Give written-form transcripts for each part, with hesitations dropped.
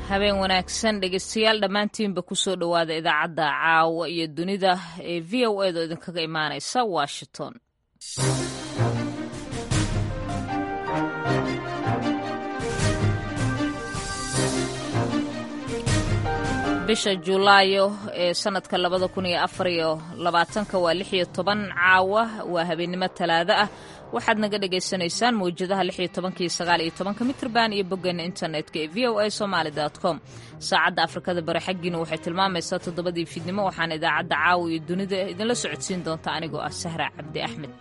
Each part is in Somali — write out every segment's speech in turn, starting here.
habeen wanaagsan dhegeystayaal dhammaantiinba ku soo dhowaada idaacadda caawa iyo dunida ee v o edo idinkaga imaanaysa washington. bisha Juulaayo ee sanadka 2024 waa 16 caawa waa habeenimo Talaado ah. waxaad naga dhageysanaysaan mawjadaha 16 iyo 19 mitrban iyo boggeena internetka ee voasomali.com. saacadda Afrikada Bari xaggiina waxay tilmaamaysaa 7:00 fiidnimo. waxaan idaacadda caawa iyo dunida idinla socodsiin doonta anigoo ah Sahra Cabdi Axmed.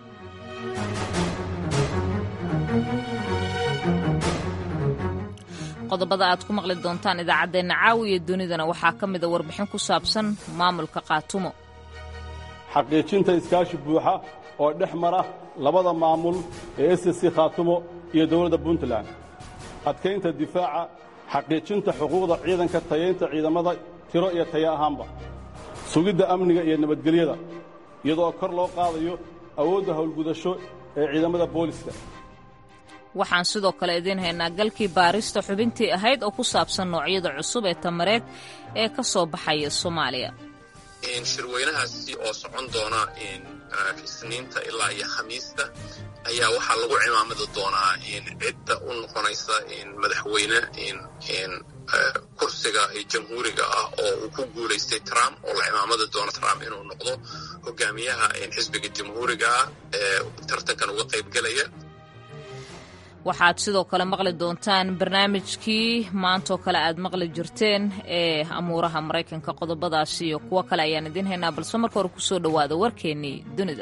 qodobada aad ku maqli doontaan idaacadeena caawa iyo dunidana waxaa ka mid ah warbixin ku saabsan maamulka Qaatumo. xaqiijinta iskaashi buuxa oo dhex mara labada maamul ee SSC Qaatumo iyo dawladda Puntland. adkeynta difaaca, xaqiijinta xuquuqda ciidanka, tayeynta ciidamada tiro iyo tayo ahaanba. sugidda amniga iyo nabadgelyada iyadoo kor loo qaadayo awoodda howlgudasho ee ciidamada booliska. waxaan sidoo kale idiin haynaa galkii baarista xubintii ahayd oo ku saabsan noocyada cusub ee tamareed ee ka soo baxaya Soomaaliya. shirweynahaasi oo socon doona Isniinta ilaa iyo Khamiista ayaa waxaa lagu cimaamadi doonaa cidda u noqonaysa madaxweyne kursiga jamhuuriga ah oo uu ku guulaystay Trump, oo la cimaamadi doono Trump inuu noqdo hogaamiyaha xisbiga jamhuuriga ah ee tartankan uga qaybgalaya. waxaad sidoo kale maqli doontaan barnaamijkii maantoo kale aad maqli jirteen ee amuuraha Maraykanka. qodobadaasi iyo kuwo kale ayaan idiin haynaa, balse marka hore ku soo dhowaada warkeennii dunida.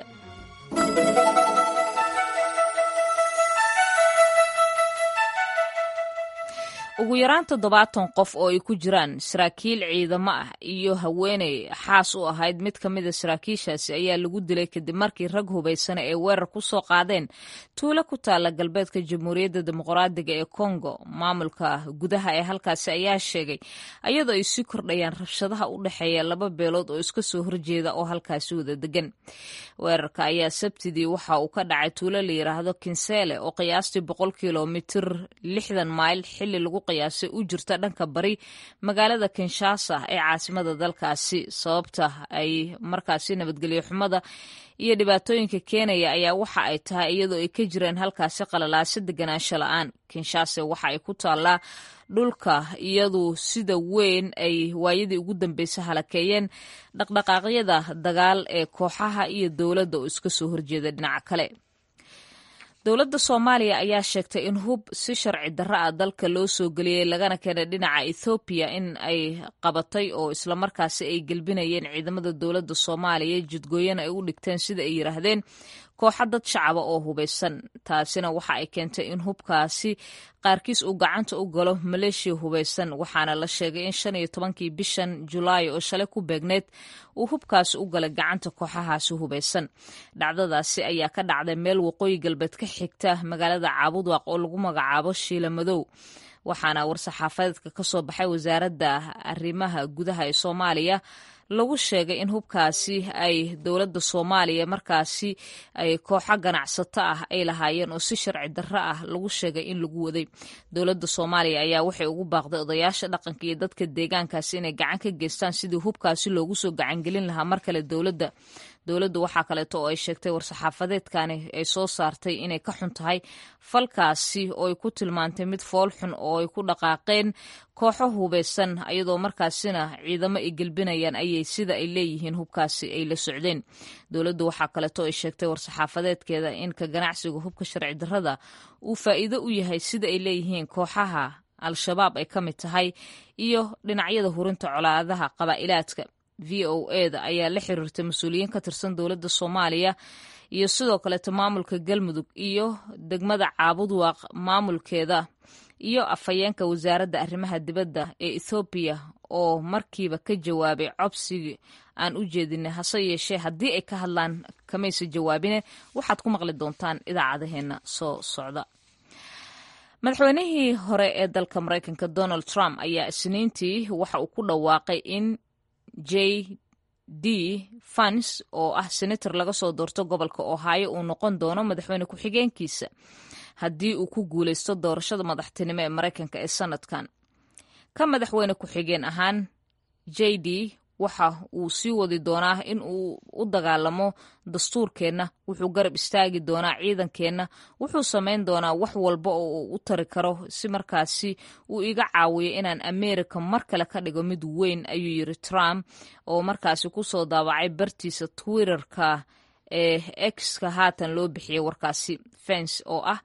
ugu yaraan 70 qof oo ay ku jiraan saraakiil ciidamo ah iyo haweeney xaas u ahayd mid ka mid ah saraakiishaasi ayaa lagu dilay kadib markii rag hubaysan ay weerar ku soo qaadeen tuulo ku taala galbeedka Jamhuuriyadda Dimuqraadiga ee Kongo. maamulka gudaha ee halkaasi ayaa sheegay iyadoo ay sii kordhayaan rabshadaha u dhexeeya laba beelood oo iska soo horjeeda oo halkaasi wada degan. weerarka ayaa Sabtidii waxa uu ka dhacay tuulo la yiraahdo Kinsele oo qiyaastii 100 kiiloomitir 60 mayl xilli lagu qiyaasay u jirta dhanka bari magaalada Kinshasa ee caasimada dalkaasi. sababta ay markaasi nabadgelyo xumada iyo dhibaatooyinka keenaya ayaa waxa ay tahay iyadoo ay ka jireen halkaasi qalalaase deganaansho la'aan. Kinshasa waxa ay ku taallaa dhulka iyadu sida weyn ay waayadii ugu dambeysay halakeeyeen dhaqdhaqaaqyada dagaal ee kooxaha iyo dowladda oo iska soo horjeeda dhinaca kale. dowladda Soomaaliya ayaa sheegtay in hub si sharci darro ah dalka loo soo geliyay lagana keenay dhinaca Ethiopia in ay qabatay oo isla markaasi ay gelbinayeen ciidamada dowladda Soomaaliya jidgooyana ay u dhigteen sida ay yiraahdeen kooxo dad shacab oo hubeysan. taasina waxa ay keentay in hubkaasi qaarkiis uu gacanta u galo maleeshiya hubeysan, waxaana la sheegay in 15kii bishan Juulaayo oo shalay ku beegneed uu hubkaasi u galay gacanta kooxahaasi hubeysan. dhacdadaasi ayaa ka dhacday meel waqooyi galbeed ka xigta magaalada Caabudwaaq oo lagu magacaabo Shiila Madow. waxaana war-saxaafadeedka ka soo baxay wasaaradda arrimaha gudaha ee Soomaaliya lagu sheegay in hubkaasi ay dowladda Soomaaliya markaasi ay kooxo ganacsato ah ay lahaayeen oo si sharci darro ah lagu sheegay in lagu waday. dowladda Soomaaliya ayaa waxay ugu baaqday odayaasha dhaqanka iyo dadka deegaankaasi inay gacan ka geystaan sidii hubkaasi loogu soo gacangelin lahaa mar kale dowladda. dowladdu waxaa kaleeto oo ay sheegtay war-saxaafadeedkani ay soo saartay inay ka xun tahay falkaasi oo ay ku tilmaantay mid fool xun oo ay ku dhaqaaqeen kooxo hubeysan iyadoo markaasina ciidamo ay gelbinayaan ayay sida ay leeyihiin hubkaasi ay la socdeen. dowladdu waxaa kaleeto ay sheegtay war-saxaafadeedkeeda in ka ganacsiga hubka sharci darrada uu faa'iido u yahay sida ay leeyihiin kooxaha Al-Shabaab ay ka mid tahay iyo dhinacyada hurinta colaadaha qabaa'ilaadka. VOA-da ayaa la xiriirtay mas-uuliyiin ka tirsan dowladda Soomaaliya iyo sidoo kaleeto maamulka Galmudug iyo degmada Caabudwaaq maamulkeeda iyo afhayeenka wasaaradda arrimaha dibadda ee Ethiopia oo markiiba ka jawaabay codsigii aan u jeedinay. hase yeeshee haddii ay ka hadlaan kamaysa jawaabine waxaad ku maqli doontaan idaacadaheena soo socda. madaxweynihii hore ee dalka Maraykanka Donald Trump ayaa Isniintii waxa uu ku dhawaaqay in J.D. Vance oo ah senator laga soo doorto gobolka Ohio uu noqon doono madaxweyne ku-xigeenkiisa haddii uu ku guulaysto doorashada madaxtinimo ee Maraykanka ee sanadkan. ka madaxweyne ku-xigeen ahaan JD waxa uu sii wadi doonaa in uu u dagaalamo dastuurkeenna, wuxuu garab istaagi doonaa ciidankeenna, wuxuu samayn doonaa wax walba oo uu u tari karo si markaasi uu iga caawiyo inaan Ameerika mar kale ka dhigo mid weyn, ayuu yiri Trump oo markaasi kusoo daawacay bartiisa Twitterka ee X-ka haatan loo bixiyay warkaasi. Pence oo ah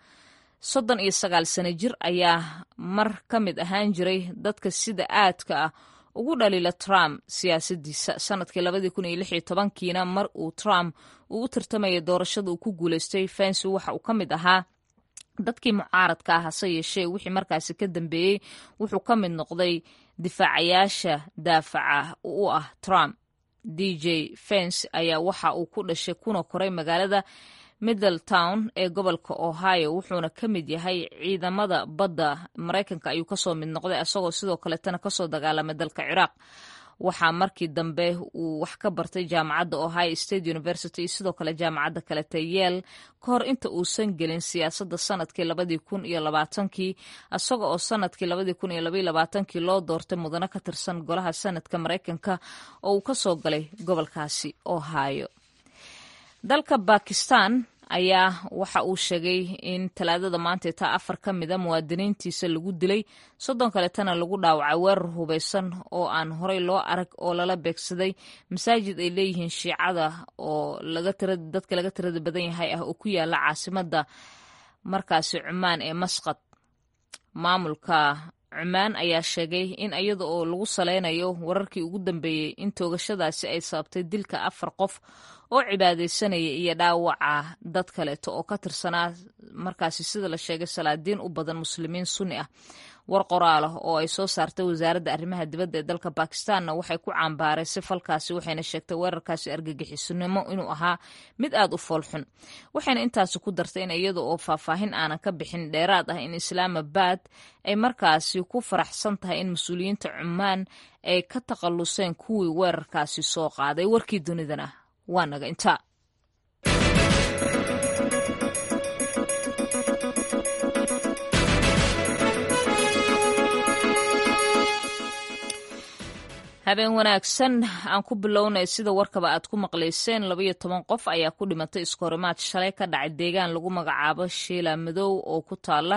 39 sano jir ayaa mar ka mid ahaan jiray dadka sida aadka ah ugu dhaliila Trump siyaasadiisa. Sanadkii 2016 mar uu Trump u tartamaya doorashada uu ku guuleystay, Pence waxa uu ka mid ahaa dadkii mucaaradka ah, hase yeeshee wixii markaasi ka dambeeyey wuxuu ka mid noqday difaacayaasha daafaca u ah Trump. DJ Pence ayaa waxa uu ku dhashay kuna koray magaalada Middletown ee gobolka Ohio, wuxuuna ka mid yahay ciidamada badda Mareykanka ayuu kasoo mid noqday, asagoo sidoo kaletana kasoo dagaalamay dalka Ciraaq. Waxaa markii dambe uu wax ka bartay jaamacadda Ohio State University, sidoo kale jaamacadda kalete Yale, ka hor inta uusan gelin siyaasadda sanadkii 2020, asaga oo sanadkii 2022 loo doortay mudane ka tirsan golaha sanadka Mareykanka oo uu kasoo galay gobolkaasi Ohio. Dalka Bakistan ayaa waxa uu sheegay in talaadada maanta taa 4 ka mid a muwaadiniintiisa lagu dilay, 30 kaletana lagu dhaawacay weerar hubeysan oo aan horey loo arag oo lala beegsaday masaajid ay leeyihiin Shiicada oo dadka laga tirada badan yahay ah oo ku yaala caasimadda markaasi Cumaan ee Masqat. Maamulka Cumaan ayaa sheegay in iyada oo lagu saleynayo wararkii ugu dambeeyey in toogashadaasi ay sababtay dilka 4 qof oo cibaadeysanaya iyo dhaawaca dad kaleeto oo ka tirsanaa markaasi sida la sheegay salaadiin u badan muslimiin sunni ah. War qoraal ah oo ay soo saartay wasaaradda arrimaha dibadda ee dalka Bakistaanna waxay ku cambaaraysay falkaasi, waxayna sheegtay weerarkaasi argagixisunimo inuu ahaa mid aad u foolxun. Waxayna intaasi ku dartay in iyada oo faahfaahin aanan ka bixin dheeraad ah in Islaamabad ay markaasi ku faraxsan tahay in mas-uuliyiinta Cumaan ay ka takhaluseen kuwii weerarkaasi soo qaaday. Warkii dunidana waa naga intaa. habeen wanaagsan aan ku bilownay sida warkaba aad ku maqlayseen 12 qof ayaa ku dhimatay iskoorimaad shalay ka dhacay deegaan lagu magacaabo Shiila Madow oo ku taala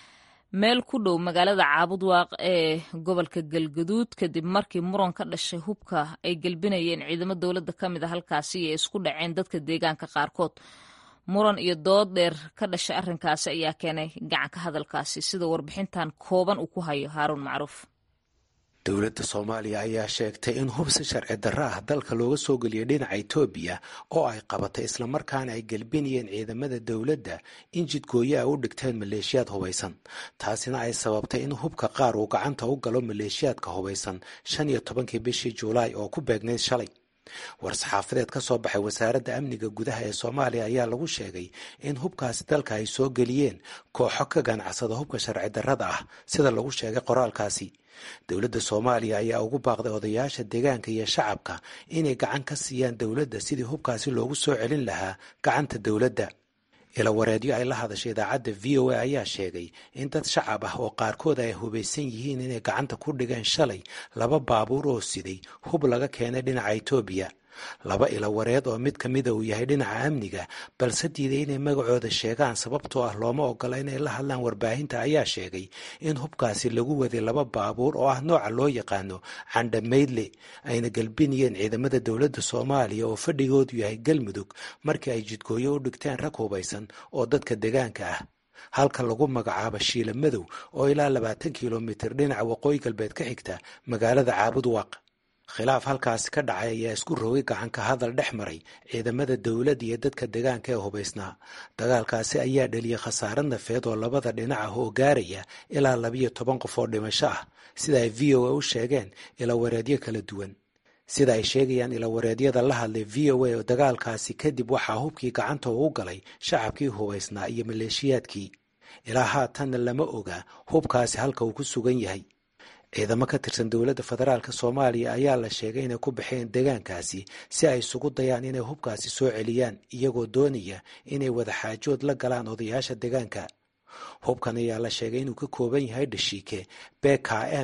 meel ku dhow magaalada Caabudwaaq ee gobolka Galgaduud kadib markii muran ka dhashay hubka ay galbinayeen ciidamada dowladda ka mid ah halkaasi ee isku dhaceen dadka deegaanka qaarkood. muran iyo dood dheer ka dhashay arrinkaasi ayaa keenay gacanka hadalkaasi sida warbixintan kooban uu ku hayo Haaruun Macruuf. dowladda Soomaaliya ayaa sheegtay in hubsi sharci darro ah dalka looga soo geliyay dhinaca Itoobiya oo ay qabatay isla markaana ay galbinayeen ciidamada dowladda in jidkooyo ay u dhigteen maleeshiyaad hubeysan. taasina ay sababtay in hubka qaar uu gacanta u galo maleeshiyaadka hubeysan 15 bishii Juulaay oo ku beegnayd shalay. war-saxaafadeed ka soo baxay wasaaradda amniga gudaha ee Soomaaliya ayaa lagu sheegay in hubkaasi dalka ay soo geliyeen kooxo ka ganacsada hubka sharci darrada ah sida lagu sheegay qoraalkaasi. dowladda Soomaaliya ayaa ugu baaqday odayaasha deegaanka iyo shacabka inay gacan ka siiyaan dowladda sidii hubkaasi loogu soo celin lahaa gacanta dowladda. ila wareedyo ay la hadashay idaacadda VOA ayaa sheegay in dad shacab ah oo qaarkood ay hubeysan yihiin inay gacanta ku dhigeen shalay 2 baabuur oo siday hub laga keenay dhinaca Itoobiya. 2 ila wareed oo mid ka mid uu yahay dhinaca amniga balse diiday inay magacooda sheegaan sababtoo ah looma ogola inay la hadlaan warbaahinta ayaa sheegay in hubkaasi lagu waday 2 baabuur oo ah nooca loo yaqaano candhamaydle ayna galbinayeen ciidamada dowladda Soomaaliya oo fadhigoodu yahay Galmudug markii ay jidkooyo u dhigteen rag hubeysan oo dadka deegaanka ah. halka lagu magacaabo Shiila Madow oo ilaa 20 kiiloomitir dhinaca waqooyi galbeed ka xigta magaalada Caabudwaaq. khilaaf halkaasi ka dhacay ayaa isku rogay gacanka hadal dhex maray ciidamada dowladda iyo dadka deegaanka ee hubeysnaa. dagaalkaasi ayaa dhaliyay khasaare nafeed oo labada dhinac ah oo gaaraya ilaa 12 qof oo dhimasho ah sida ay VOA u sheegeen ila wareedyo kala duwan. sida ay sheegayaan ila wareedyada la hadlay VOA oo dagaalkaasi kadib waxaa hubkii gacanta ugu galay shacabkii hubeysnaa iyo maleeshiyaadkii. ilaa haatanna lama oga hubkaasi halka uu ku sugan yahay. ciidamo ka tirsan dowladda federaalka Soomaaliya ayaa la sheegay inay ku baxeen deegaankaasi si ay isugu dayaan inay hubkaasi soo celiyaan iyagoo doonaya inay wada xaajood la galaan odayaasha deegaanka. hubkan ayaa la sheegay inuu ka kooban yahay dhashiike BKM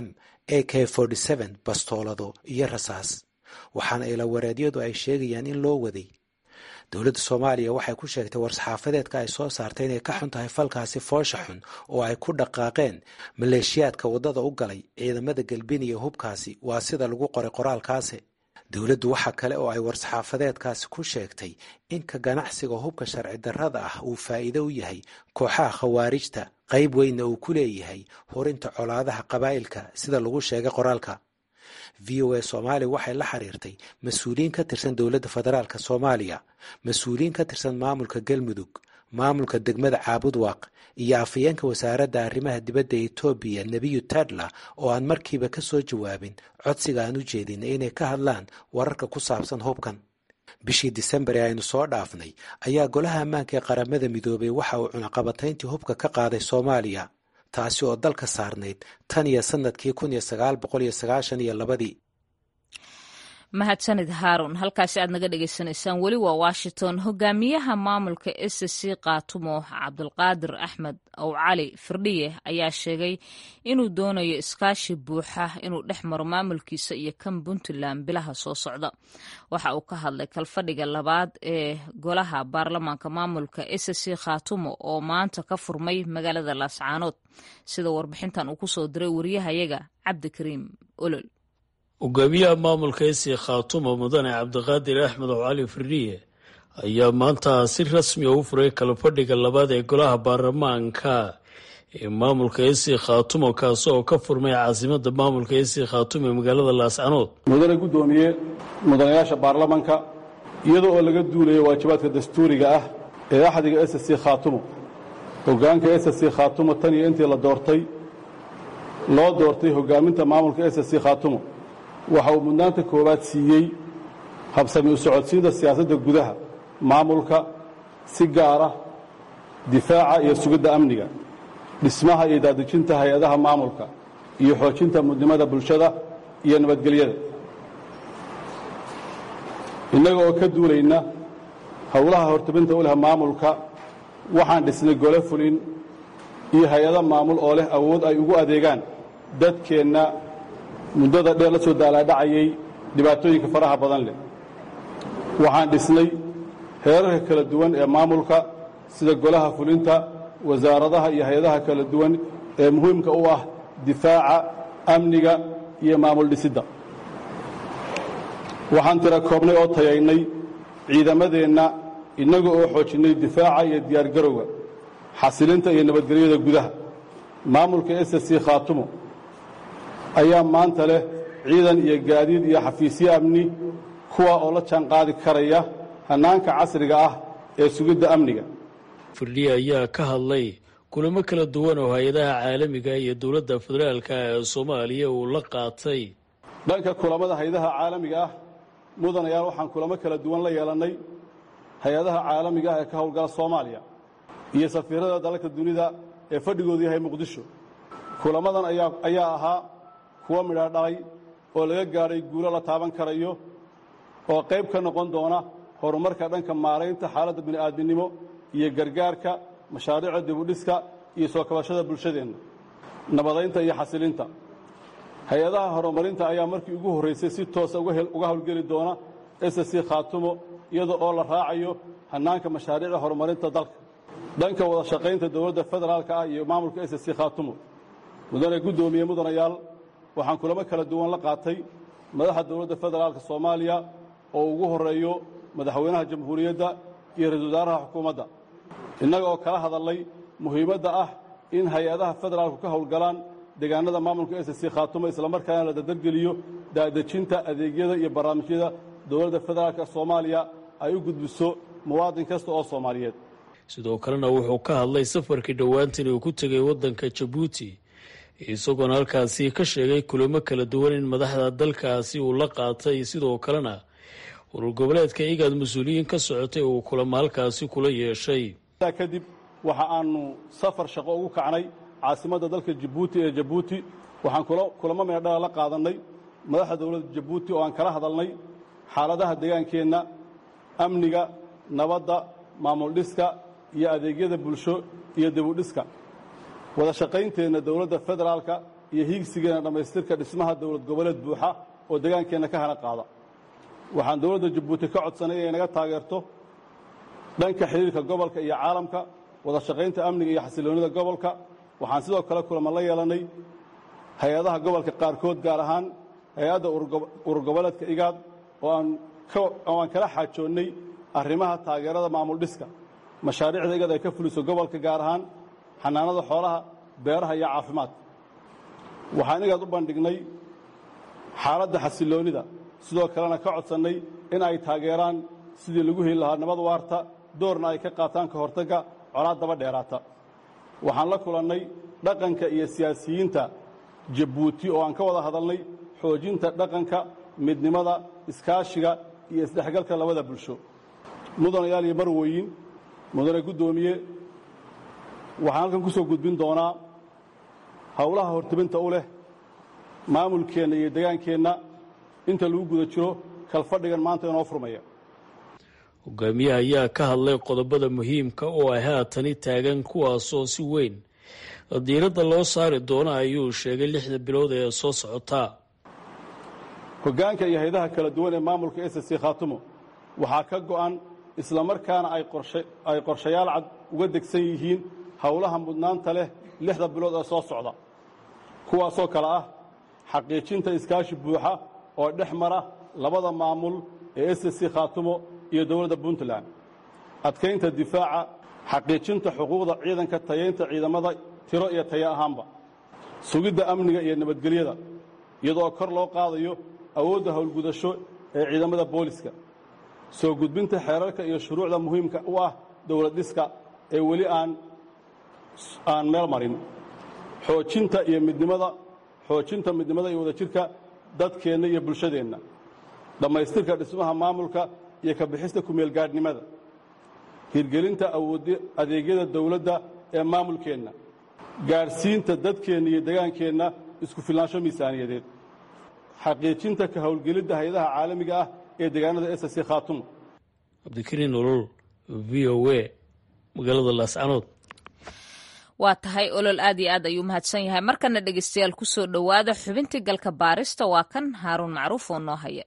AK-47 bastoolado iyo rasaas waxaana ilawareedyadu ay sheegayaan in loo waday. dowladda soomaaliya waxay ku sheegtay war-saxaafadeedka ay soo saartay inay ka xun tahay falkaasi foosha xun oo ay ku dhaqaaqeen maleeshiyaadka waddada u galay ciidamada galbiniya hubkaasi. waa sida lagu qoray qoraalkaasi. dowladdu waxa kale oo ay war-saxaafadeedkaasi ku sheegtay in ka ganacsiga hubka sharci darrada ah uu faa'iido u yahay kooxaha khawaarijta, qayb weynna uu ku leeyahay horinta colaadaha qabaa'ilka sida lagu sheegay qoraalka. VOA Soomaaliya waxay la xiriirtay mas-uuliyiin ka tirsan dowladda federaalk Soomaaliya, mas-uuliyiin ka tirsan maamulka Galmudug, maamulka degmada Caabudwaaq iyo afhayeenka wasaaradda arrimaha dibadda Itoobiya Nebiyu Tadla oo aan markiiba ka soo jawaabin codsiga aan u jeedinay inay ka hadlaan wararka ku saabsan hubkan. bishii Disembar ee aynu soo dhaafnay ayaa golaha ammaanka ee qaramada midoobay waxa uu cunaqabatayntii hubka ka qaaday Soomaaliya, taasi oo dalka saarnayd tan iyo sanadkii 1992. mahadsanid haarun. halkaasi aad naga dhegaysanaysaan weli waa Washington. hogaamiyaha maamulka SSC Qaatumo Cabdulqaadir Axmed Ow Cali Firdhiye ayaa sheegay inuu doonayo iskaashi buuxa inuu dhex maro maamulkiisa iyo kan Puntland bilaha soo socda. waxa uu ka hadlay kalfadhiga labaad ee golaha baarlamaanka maamulka SSC Qaatumo oo maanta ka furmay magaalada Laascaanood, sida warbixintan uu ku soo diray wariyahayaga Cabdikariim Olol. hogaamiyaha maamulka SSC Qaatumo mudane Cabdiqaadir Axmed Ow Cali Firdhiye ayaa maanta si rasmi ah u furay kalfadhiga labaad ee golaha baarlamaanka ee maamulka SSC Qaatumo kaas oo ka furmay caasimadda maamulka SSC Qaatumo ee magaalada Laascaanood. mudane gudoomiye mudanayaasha baarlamaanka iyadoo oo laga duulayo waajibaadka dastuuriga ah ee axdiga SSC Qaatumo, hogaanka SSC Qaatumo tan iyo intii loo doortay hogaaminta maamulka SSC Qaatumo waxa uu mudnaanta koowaad siiyey habsami u socodsiinta siyaasadda gudaha maamulka, si gaar ah difaaca iyo sugidda amniga, dhismaha iyo daadejinta hay-adaha maamulka iyo xoojinta midnimada bulshada iyo nabadgelyada. innaga oo ka duulayna howlaha hortobinta u leh maamulka, waxaan dhisnay gole fulin iyo hay-ado maamul oo leh awood ay ugu adeegaan dadkeenna muddada dheer la soo daalaadhacayay dhibaatooyinka faraha badan leh. waxaan dhisnay heerarka kala duwan ee maamulka sida golaha fulinta, wasaaradaha iyo hay-adaha kala duwan ee muhiimka u ah difaaca, amniga iyo maamul dhisidda. waxaan tira koobnay oo tayaynay ciidamadeenna innaga oo xoojinnay difaaca iyo diyaargarowga, xasilinta iyo nabadgelyada gudaha. maamulka SSC Qaatumo ayaa maanta leh ciidan iyo gaadiid iyo xafiisyo amni kuwa oo la jaan qaadi karaya hannaanka casriga ah ee sugidda amniga. Firdhiye ayaa ka hadlay kulamo kala duwan oo hay-adaha caalamiga iyo dowladda federaalka ee Soomaaliya uu la qaatay. dhanka kulamada hay-adaha caalamiga ah mudanayaal waxaan kulamo kala duwan la yeelannay hay-adaha caalamiga ah ee ka howlgala Soomaaliya iyo safiirada dalalka dunida ee fadhigoodu yahay Muqdisho. kulamadan ayaa ahaa kuwa midho dhalay oo laga gaadhay guulo la taaban karayo oo qayb ka noqon doona horumarka dhanka maaraynta xaaladda bini'aadminimo iyo gargaarka, mashaariicda dibudhiska iyo soo kabashada bulshadeenna, nabadaynta iyo xasilinta. hay-adaha horumarinta ayaa markii ugu horraysay si toosa uga howlgeli doona SSC Qaatumo iyada oo la raacayo hannaanka mashaariicda horumarinta dalka. dhanka wada shaqaynta dowladda federaalka ah iyo maamulka SSC Qaatumo, mudane gudoomiye mudanayaal waxaan kulamo kala duwan la qaatay madaxda dowladda federaalka Soomaaliya oo ugu horeeyo madaxweynaha jamhuuriyadda iyo ra'iisul wasaaraha xukuumadda, innaga oo kala hadalnay muhiimadda ah in hay-adaha federaalku ka howlgalaan deegaanada maamulka SSC Qaatumo isla markaana la dardargeliyo daadejinta adeegyada iyo barnaamijyada dowladda federaalka Soomaaliya ay u gudbiso muwaadin kasta oo Soomaaliyeed. sidoo kalena wuxuu ka hadlay safarkii dhowaantan uu ku tegay waddanka Jabuuti, isagoona halkaasi ka sheegay kulamo kala duwan in madaxda dalkaasi uu la qaatay. sidoo kalena urur goboleedka IGAD mas-uuliyiin ka socotay uu kulamo halkaasi kula yeeshay. kadib waxa aanu safar shaqo ugu kacnay caasimadda dalka Jabuuti ee Jabuuti. waxaan kulamo meedhala la qaadanay madaxda dowladda Jabuuti oo aan kala hadalnay xaaladaha deegaankeenna, amniga, nabadda, maamul dhiska iyo adeegyada bulsho iyo dibudhiska. wada shaqaynteenna dowladda federaalka iyo hiigsigeena dhammaystirka dhismaha dowlad goboleed buuxa oo degaankeenna ka hana qaada waxaan dowladda jabuuti ka codsanay inay naga taageerto dhanka xiriirka gobolka iyo caalamka wada shaqaynta amniga iyo xasiloonida gobolka waxaan sidoo kale kulamo la yeelannay hay-adaha gobolka qaarkood gaar ahaan hay-adda urur goboleedka igaad oo aan kala xaajoonnay arrimaha taageerada maamul dhiska mashaariicda igaad ay ka fuliso gobolka gaar ahaan xanaanada xoolaha beeraha iyo caafimaadka waxaan igaad u bandhignay xaaladda xasiloonida sidoo kalena ka codsannay in ay taageeraan sidii lagu heli lahaa nabad waarta doorna ay ka qaataan ka hortagga colaad daba dheeraata waxaan la kulannay dhaqanka iyo siyaasiyiinta jabuuti oo aan ka wada hadalnay xoojinta dhaqanka midnimada iskaashiga iyo isdhexgalka labada bulsho mudanayaal iyo marwooyin mudane guddoomiye waxaan halkan ku soo gudbin doonaa howlaha hortibinta u leh maamulkeenna iyo degaankeenna inta lagu guda jiro kalfadhigan maanta inoo furmaya hogaamiyaha ayaa ka hadlay qodobada muhiimka oo ay haatani taagan kuwaasoo si weyn diiradda loo saari doono ayuu sheegay 6 bilood ee soo socotaa hoggaanka iyo hay'adaha kala duwan ee maamulka SSC Khaatumo waxaa ka go'an isla markaana ay qorshayaal cad uga degsan yihiin howlaha mudnaanta leh 6 bilood ee soo socda kuwaasoo kale ah xaqiijinta iskaashi buuxa oo dhex mara labada maamul ee SSC Khaatumo iyo dowladda Puntland adkeynta difaaca xaqiijinta xuquuqda ciidanka tayeynta ciidamada tiro iyo tayo ahaanba sugidda amniga iyo nabadgelyada iyadoo kor loo qaadayo awoodda howlgudasho ee ciidamada booliska soo gudbinta xeerarka iyo shuruucda muhiimka u ah dowlad dhiska ee weli aan meel marin xoojinta midnimada iyo wadajirka dadkeenna iyo bulshadeenna dhammaystirka dhismaha maamulka iyo ka bixista kumeelgaadhnimada hirgelinta adeegyada dawladda ee maamulkeenna gaadhsiinta dadkeenna iyo degaankeenna isku filnaansho miisaaniyadeed xaqiijinta ka howlgelidda hay-adaha caalamiga ah ee deegaanada SSC Khaatumo cabdikariin olol v o a magaalada laascanood waa tahay olol aad iyo aad ayuu mahadsan yahay markana dhegeystayaal ku soo dhowaada xubintii galka baarista waa kan haaruun macruuf oo noo haya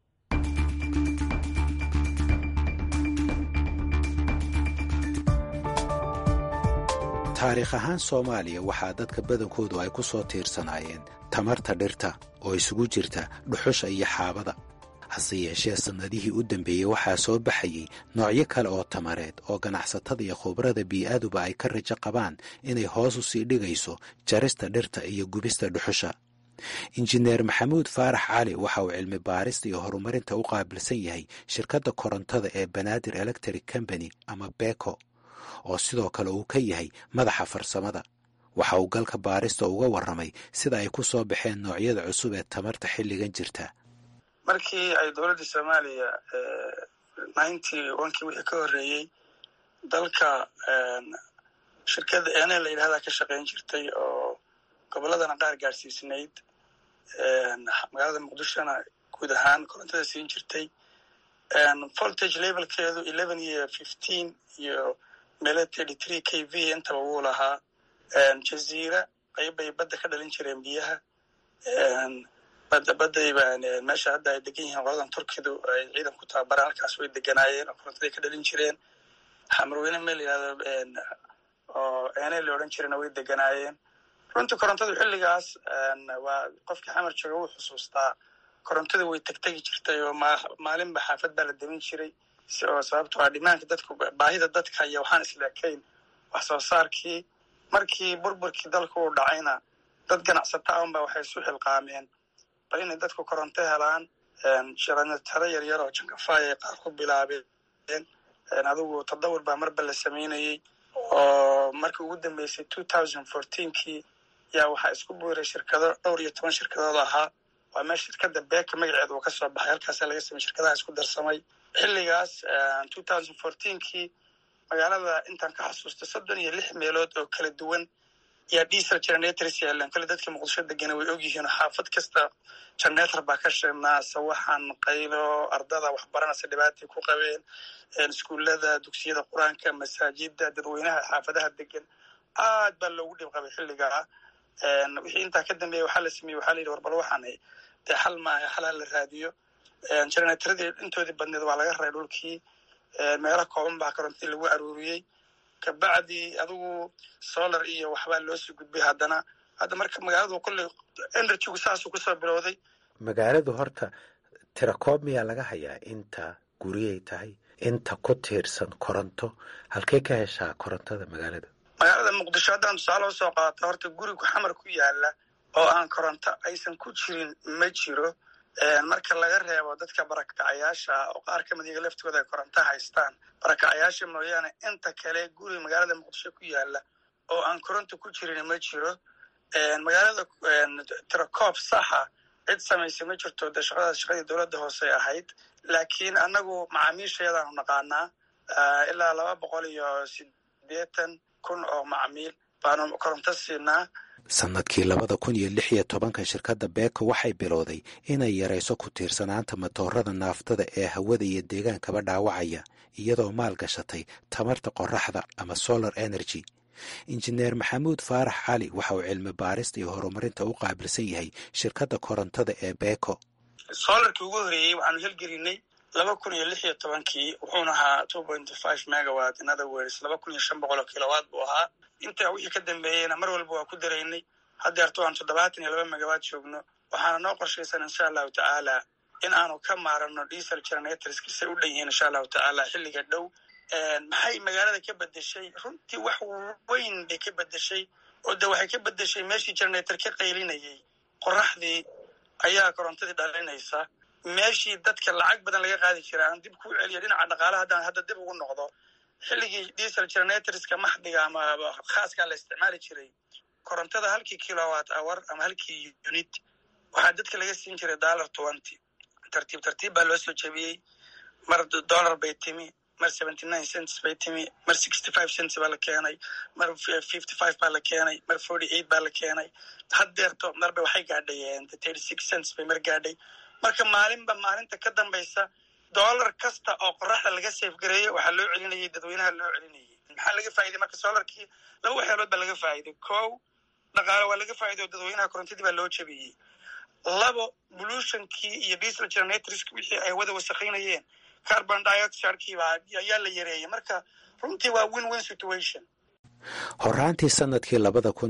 taariikh ahaan soomaaliya waxaa dadka badankoodu ay ku soo tiirsanaayeen tamarta dhirta oo isugu jirta dhuxusha iyo xaabada hase yeeshee sannadihii u dambeeyey waxaa soo baxayey noocyo kale oo tamareed oo ganacsatada iyo khubrada bii'aaduba ay ka rajo qabaan inay hoos u sii dhigayso jarista dhirta iyo gubista dhuxusha injineer maxamuud faarax cali waxa uu cilmi baarista iyo horumarinta u qaabilsan yahay shirkadda korontada ee banaadir electric company ama beko oo sidoo kale uu ka yahay madaxa farsamada waxa uu galka baarista uga warramay sida ay ku soo baxeen noocyada cusub ee tamarta xilligan jirta markii ay dowladda Soomaaliya 91kii wixii ka horeeyay dalka shirkadda Enel la yiraahdo ka shaqeyn jirtay oo goboladana qaar gaarsiisnayd magaalada Muqdishona guud ahaan korontada siin jirtay voltage levelkeedu 11 iyo 15 iyo meel 33 kV inta uu lahaa jaziira qaybay badda ka dhalin jireen biyaha badda meesha hadda ay degan yihiin qoladan Turkidu ay ciidan ku tababaran halkaas way deganaayeen oo korontada ka dhalin jireen xamrweyne meel yiraahdo oo Enel la oran jireen way deganaayeen runtii korontadu xilligaas waa qofkii xamar jooga uu xusuustaa korontada way tagtagi jirtay oo maalinba xaafad baa la demin jiray oo sababtoo ah dhimaanka dadku baahida dadka iyo waxaan islaakayn wax soo saarkii markii burburkii dalku uu dhacayna dad ganacsato ah baa waxay isu xilqaameen bal inay dadku koronto helaan jaranjaro yaryar oo jankafaay qaar ku bilaabeen adigu tadawur baa marba la sameynayay oo markii ugu dambeysay 2014kii yaa waxaa isku buuray shirkado dhowr iyo 10 shirkadood ahaa waa meesha shirkadda beeka magaceedu uu ka soo baxay halkaas laga sameeyay shirkadaha isku darsamay xilligaas 2014kii magaalada intaan ka xasuusto 36 meelood oo kala duwan yaa diesel generators yaalaan kala dadka Muqdisho degan way og yihiin xaafad kasta generator baa ka shaqeynaa sawaxan qaylo ardada waxbaranaysa dhibaato ku qabeen iskuulada dugsiyada quraanka masaajida dadweynaha xaafadaha degan aad baa loogu dhib qabay xilligaa wixii intaa ka dambeeya waxaa la sameeyey waxaa la yidhi warbal waxaan dee xal maaha xal ha la raadiyo generaatoradii intoodii badneed waa laga raray dhulkii meelo kooban baa korontii lagu aruuriyey kabacdi adigu solar iyo waxbaa loo sii gudbay hadda marka magaaladu kolley energygu saasuu kusoo bilowday. magaaladu horta tirakoob miyaa laga hayaa inta guriyay tahay inta ku tiirsan koronto halkee ka heshaa korontada magaalada muqdisho haddaan tusaale usoo qaata horta gurigu xamar ku yaala oo aan koronto aysan ku jirin ma jiro marka laga reebo dadka barakacayaasha oo qaar ka mid iyaga laftooda ay koronto haystaan barakacayaasha mooyaane inta kale guri magaalada muqdisho ku yaala oo aan koronto ku jirin ma jiro. magaalada tirakoob saxa cid samaysa ma jirto de shaqadii dowladda hoose ahayd laakiin anagu macaamiisheedaanu naqaanaa ilaa 280,000 oo macmiil baanu koronto siinaa. sanadkii 2016 shirkadda beeko waxay bilowday inay yarayso ku tiirsanaanta matoorada naaftada ee hawada iyo deegaankaba dhaawacaya iyadoo maalgashatay tamarta qoraxda ama solar energy. injineer maxamuud faarax cali waxa uu cilmi baarista iyo horumarinta u qaabilsan yahay shirkadda korontada ee beeko. solarkii ugu horeeyey waxaanu helgelinay 2016 wuxuuna ahaa 2.5 megawatt in other words 2500 kilowatt buu ahaa. intaa wixii ka dambeeyeyna mar walba waa ku daraynay haddeerto aan 72 megawatt joogno. waxaana noo qorshaysan insha allahu tacaala in aanu ka maarano diesel generators say u dhan yihiin insha allahu tacaala xilliga dhow. maxay magaalada ka bedeshay runtii wax weyn bay ka bedeshay oo de waxay ka bedeshay meeshii generator ka qaylinayay qoraxdii ayaa korontadii dhalinaysa. meeshii dadka lacag badan laga qaadi jira aan dib ku celiyo dhinaca dhaqaalaha haddaan hadda dib ugu noqdo xilligii diesel generatorska maxdiga ama khaaska la isticmaali jiray korontada halkii kilowatt hour ama halkii unit waxaa dadka laga siin jiray $20 tartiib baa loo soo jebiyey mar dollar bay timi mar 79 cents bay timi mar 65 cents baa la keenay mar 55 baa la keenay mar 48 baa la keenay haddeerto marba waxay gaadhayeen 36 cents bay mar gaadhay. marka maalinba maalinta ka dambaysa dollar kasta oo qoraxda laga seefgareeyo waxaa loo celinayay dadweynaha loo celinayay. maxaa laga faa'iiday marka solarkii 2 waxyeelood baa laga faa'iiday. 1 dhaqaale waa laga faa'iiday oo dadweynaha korontadii baa loo jabiyey. 2 pollutionkii iyo diesel generatorski wixii ay wada wasakhaynayeen carbon dioxide ayaa la yareeyay. marka runtii waa win-win situation. horaantii sanadkii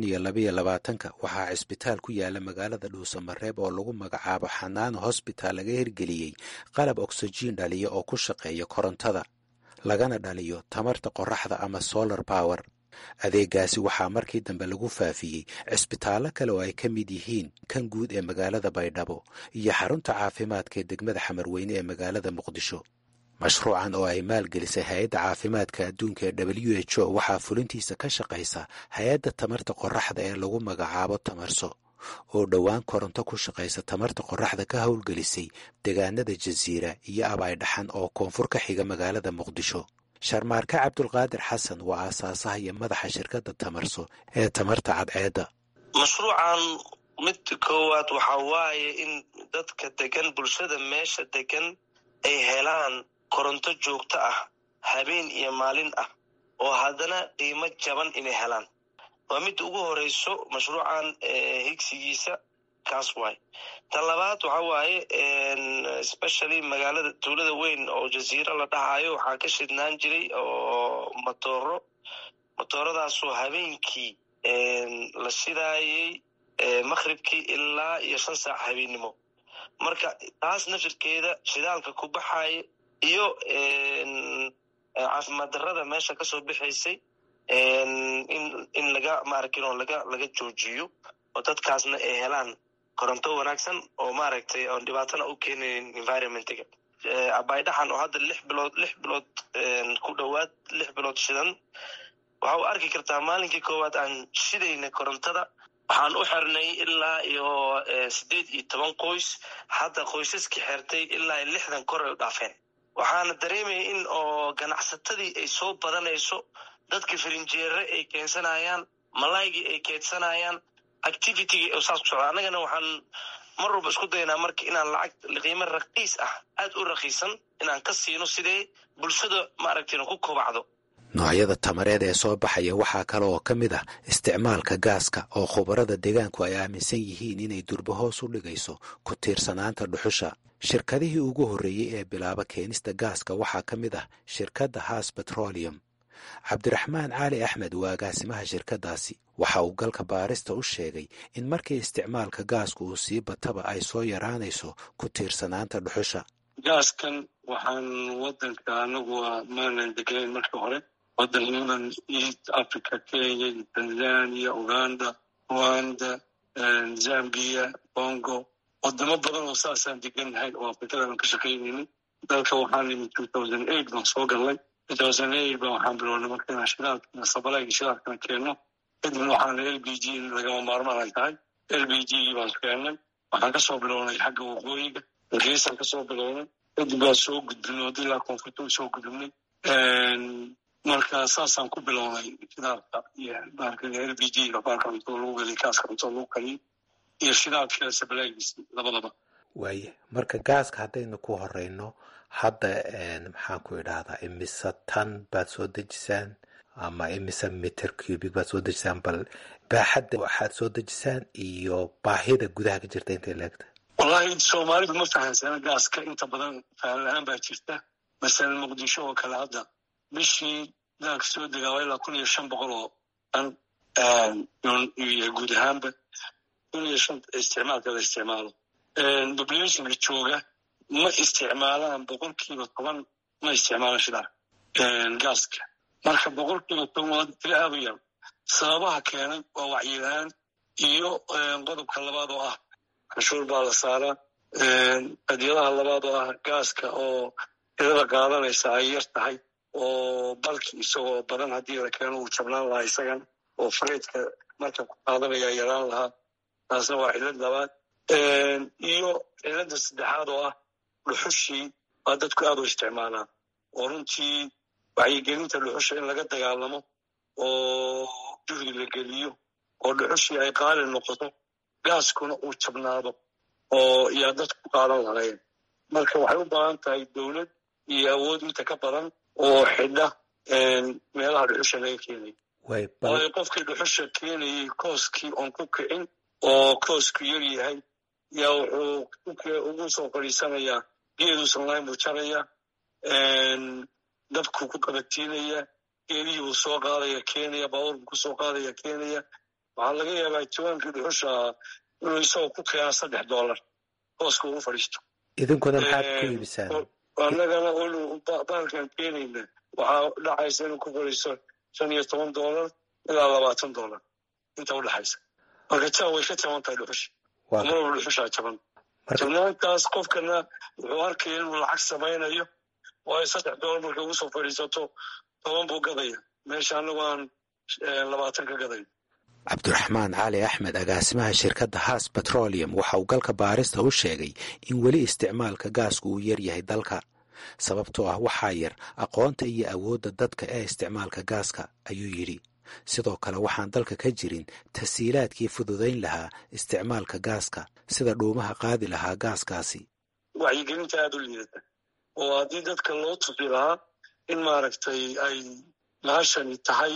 2022 waxaa cisbitaal ku yaala magaalada dhuusamareeb oo lagu magacaabo xanaano hosbitaal laga hirgeliyey qalab oxygen dhaliya oo ku shaqeeya korontada lagana dhaliyo tamarta qoraxda ama solar power. adeegaasi waxaa markii dambe lagu faafiyey cisbitaallo kale oo ay ka mid yihiin kan guud ee magaalada baydhabo iyo xarunta caafimaadka ee degmada xamarweyne ee magaalada muqdisho. mashruucan oo ay maalgelisay hay-adda caafimaadka adduunka ee WHO waxaa fulintiisa ka shaqaysa hay-adda tamarta qoraxda ee lagu magacaabo tamarso oo dhowaan koronto ku shaqaysa tamarta qoraxda ka howlgelisay deegaanada jasiira iyo abaydhaxan oo koonfur ka xiga magaalada muqdisho. sharmaarke cabdulqaadir xasan waa aasaasaha iyo madaxa shirkadda tamarso ee tamarta cadceedda. mashruucan mid koowaad waxaa waaye in dadka degan bulshada meesha degan ay helaan koronto joogto ah habeen iyo maalin ah oo haddana qiimo jaban inay helaan. waa mid ugu horeyso mashruucan higsigiisa kaas waay. tan labaad waxa waaye especially magaalada tuulada weyn oo jasiiro la dhahayo waxaa ka shidnaan jiray oo matooradaasoo habeenkii la shidaayay maqribkii ilaa iyo 5 saac habeennimo. marka taas nafirkeeda shidaalka ku baxaya iyo caafimaad darrada meesha kasoo bixaysay in laga maaragtay laga joojiyo oo dadkaasna ay helaan koronto wanaagsan oo maaragtay oon dhibaatana u keenayn environmentiga. abaydhaxan oo hadda 6 bilood ku dhowaad 6 bilood shidan waxaa u arki kartaa maalinkii koowaad aan shidayna korontada waxaan u xirnay ilaa iyo 18 qoys. hadda qoysaskii xirtay ilaa 60 kor ay u dhaafeen. waxaana dareemaya in oo ganacsatadii ay soo badanayso, dadka firinjeere ay keensanayaan, malaygii ay keedsanayaan, activitygii oo saas ku socda. annagana waxaan mar walba isku daynaa marka inaan lacag qiimo raqiis ah aad u raqiisan inaan ka siino sidee bulshada maaragtay ku kobacdo. noocyada tamareed ee soo baxaya waxaa kale oo ka mid ah isticmaalka gaaska oo khubarada deegaanku ay aaminsan yihiin inay durba hoos u dhigayso ku tiirsanaanta dhuxusha. shirkadihii ugu horreeyey ee bilaaba keenista gaaska waxaa ka mid ah shirkadda haas petroleum. cabdiraxmaan cali axmed waa agaasimaha shirkaddaasi. waxa uu galka baarista u sheegay in markii isticmaalka gaasku uu sii bataba ay soo yaraanayso ku tiirsanaanta dhuxusha. gaaskan waxaan wadanka anagu maanan deganayn markii hore. wadanadan east africa, kenya, tanzania, uganda, rwanda, zambia, congo, wadamo badan oo saasaan degannahay oo afrikadan ka shaqaynaynin. dalka waxaan nimid 2008 baan soo galnay. 2008 baan waxaan bilownay markaan shidaalkana sabalayga shidaalkana keenno. kadibna waxaan LPG lagama maarmaan ay tahay. LPG baan keennay. waxaan kasoo bilownay xagga waqooyiga, geesaan kasoo bilownay. kadib baan soo gudbinay ilaa koonfurta soo gudubnay. marka saasaan ku bilownay shidaalka iyo LPG-ga baalka cunto lagu geliy, gaaska cunto lagu kaliy iyo shidaalka sabalaygiis labadaba. waaye marka gaaska haddaynu ku horeyno hadda maxaan ku idhaahdaa imise tan baad soo dejisaan ama imise meter cubic baad soo dejisaan, bal baaxadda waxaad soo dejisaan iyo baahida gudaha ka jirta intay leegta. wallaahi soomaalidu ma fahansana gaaska, inta badan fahan la-aan baa jirta. masalan muqdisho oo kale hadda bishii daalka soo degaa waa ilaa 1,500 oo tan iyo guud ahaanba 1,500 isticmaalka la isticmaalo. populationka jooga ma isticmaalaan 10% ma isticmaalaan shidaal gaaska. marka 10% waa tiro aad u yar. sababaha keenay waa wacyilaan iyo qodobka labaad oo ah canshuur baa la saaraa. qadiyadaha labaad oo ah gaaska oo tirada qaadanaysa ay yar tahay oo balki isagoo badan haddii la keeno uu jabnaan lahaa isagan oo freydka marka ku qaadanaya yaraan lahaa. taasna waa cillad labaad. iyo cilada saddexaad oo ah dhuxushii waa dadku aad u isticmaalaa oo runtii wacyigelinta dhuxusha in laga dagaalamo oo juhdi la geliyo oo dhuxushii ay qaali noqoto, gaaskuna uu jabnaado oo yaa dadku ku qaadan lahayn. marka waxay u baahan tahay dowlad iyo awood inta ka badan oo xidha meelaha dhuxusha laga keenay. waayo qofkii dhuxusha keenayay kooskii oon ku kicin oo koosku yar yahay yaa wuxuu ugu soo fadhiisanayaa geeduusan lahayn buu jaraya, dabkuu ku qabatiinaya, geedihii buu soo qaadaya keenaya, baabuur buu kusoo qaadaya keenaya. waxaa laga yaabaa jawaankii dhuxusha inuu isagoo ku keenaa $3 kooska ugu fadhiisto. idinkuna maxaad ku iibisaan? annagana baalkan keenayna waxaa dhacaysa inuu ku fadhiisto $15 ilaa $20 inta u dhexaysa. marka taa way ka jaban tahay dhuxusha. marwalba dhuxushaa jaban. jabnaantaas qofkana wuxuu arkaya inuu lacag samaynayo, waayo $3 markay ugu soo fadhiisato 10 buu gadaya meesha annagu aan 20 ka gadayn. cabdiraxmaan cali axmed agaasimaha shirkadda haas petroleum waxa uu galka baarista u sheegay in weli isticmaalka gaasku uu yar yahay dalka, sababtoo ah waxaa yar aqoonta iyo awoodda dadka ee isticmaalka gaaska, ayuu yidhi. sidoo kale waxaan dalka ka jirin tasiilaadkii fududayn lahaa isticmaalka gaaska sida dhuumaha qaadi lahaa gaaskaasi. wacyigelinta aad u liidata oo haddii dadka loo tusi lahaa in maaragtay ay bahashani tahay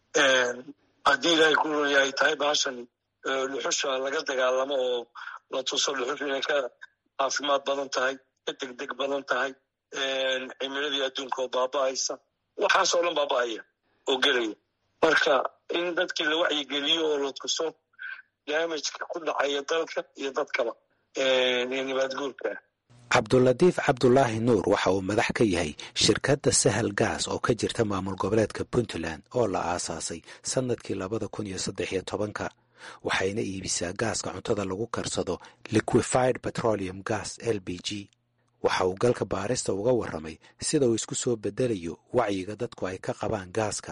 haddii ilaahay ku runaya ay tahay bahashani dhuxusha laga dagaalamo oo la tuso dhuxusha inay ka caafimaad badan tahay, ka degdeg badan tahay, cimiladii adduunka oo baaba'aysa, waxaasoo dhan baaba'aya oo gelaya. marka in dadkii la wacyigeliyo oo la tuso daamajka ku dhacaya dalka iyo dadkaba ee nabaadguurka. cabdulatiif cabdulaahi nuur waxa uu madax ka yahay shirkadda sahal gaas oo ka jirta maamul goboleedka puntland oo la aasaasay sannadkii 2013 waxayna iibisaa gaaska cuntada lagu karsado liquefied petroleum gas LPG. waxa uu galka baarista uga warramay sida uu isku soo bedelayo wacyiga dadku ay ka qabaan gaaska.